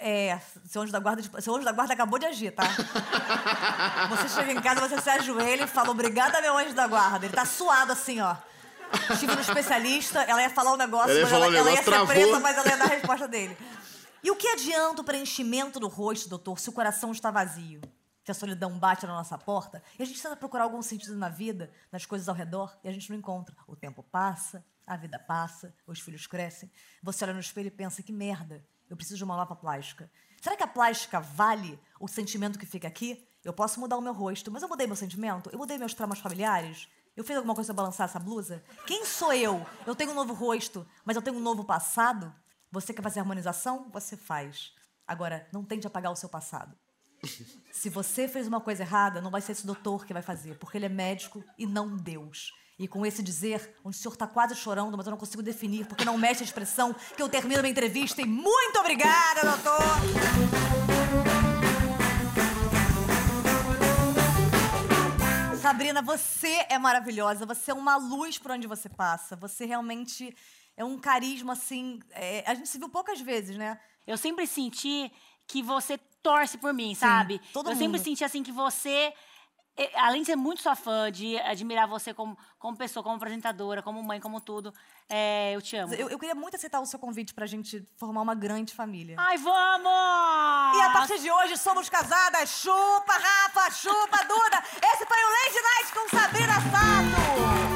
[SPEAKER 2] É, seu anjo da guarda, seu anjo da guarda acabou de agir, tá? Você chega em casa, você se ajoelha e fala, obrigada, meu anjo da guarda. Ele tá suado assim, ó. Estive no especialista, ela ia falar um negócio,
[SPEAKER 5] Ela ia
[SPEAKER 2] mas
[SPEAKER 5] falar
[SPEAKER 2] ela,
[SPEAKER 5] um
[SPEAKER 2] ela ia
[SPEAKER 5] negócio,
[SPEAKER 2] ser
[SPEAKER 5] travou.
[SPEAKER 2] presa, mas ela ia dar a resposta dele. E o que adianta o preenchimento do rosto, doutor, se o coração está vazio? Se a solidão bate na nossa porta e a gente tenta procurar algum sentido na vida, nas coisas ao redor, e a gente não encontra. O tempo passa, a vida passa, os filhos crescem. Você olha no espelho e pensa, que merda, eu preciso de uma nova plástica. Será que a plástica vale o sentimento que fica aqui? Eu posso mudar o meu rosto, mas eu mudei meu sentimento? Eu mudei meus traumas familiares? Eu fiz alguma coisa pra balançar essa blusa? Quem sou eu? Eu tenho um novo rosto, mas eu tenho um novo passado? Você quer fazer harmonização? Você faz. Agora, não tente apagar o seu passado. Se você fez uma coisa errada, não vai ser esse doutor que vai fazer, porque ele é médico e não Deus. E com esse dizer, onde o senhor tá quase chorando, mas eu não consigo definir, porque não mexe a expressão, que eu termino minha entrevista. E muito obrigada, doutor! Sabrina, você é maravilhosa, você é uma luz por onde você passa. Você realmente é um carisma, assim... É, a gente se viu poucas vezes, né?
[SPEAKER 3] Eu sempre senti que você torce por mim, sabe?
[SPEAKER 2] todo
[SPEAKER 3] eu
[SPEAKER 2] mundo.
[SPEAKER 3] sempre senti, assim, que você... eh, Além de ser muito sua fã, de admirar você como, como pessoa, como apresentadora, como mãe, como tudo, é, eu te amo.
[SPEAKER 2] Eu, eu queria muito aceitar o seu convite pra gente formar uma grande família.
[SPEAKER 3] Ai, vamos!
[SPEAKER 2] E a partir de hoje somos casadas. Chupa, Rafa, chupa, Duda. Esse foi o Lady Night com Sabrina Sato.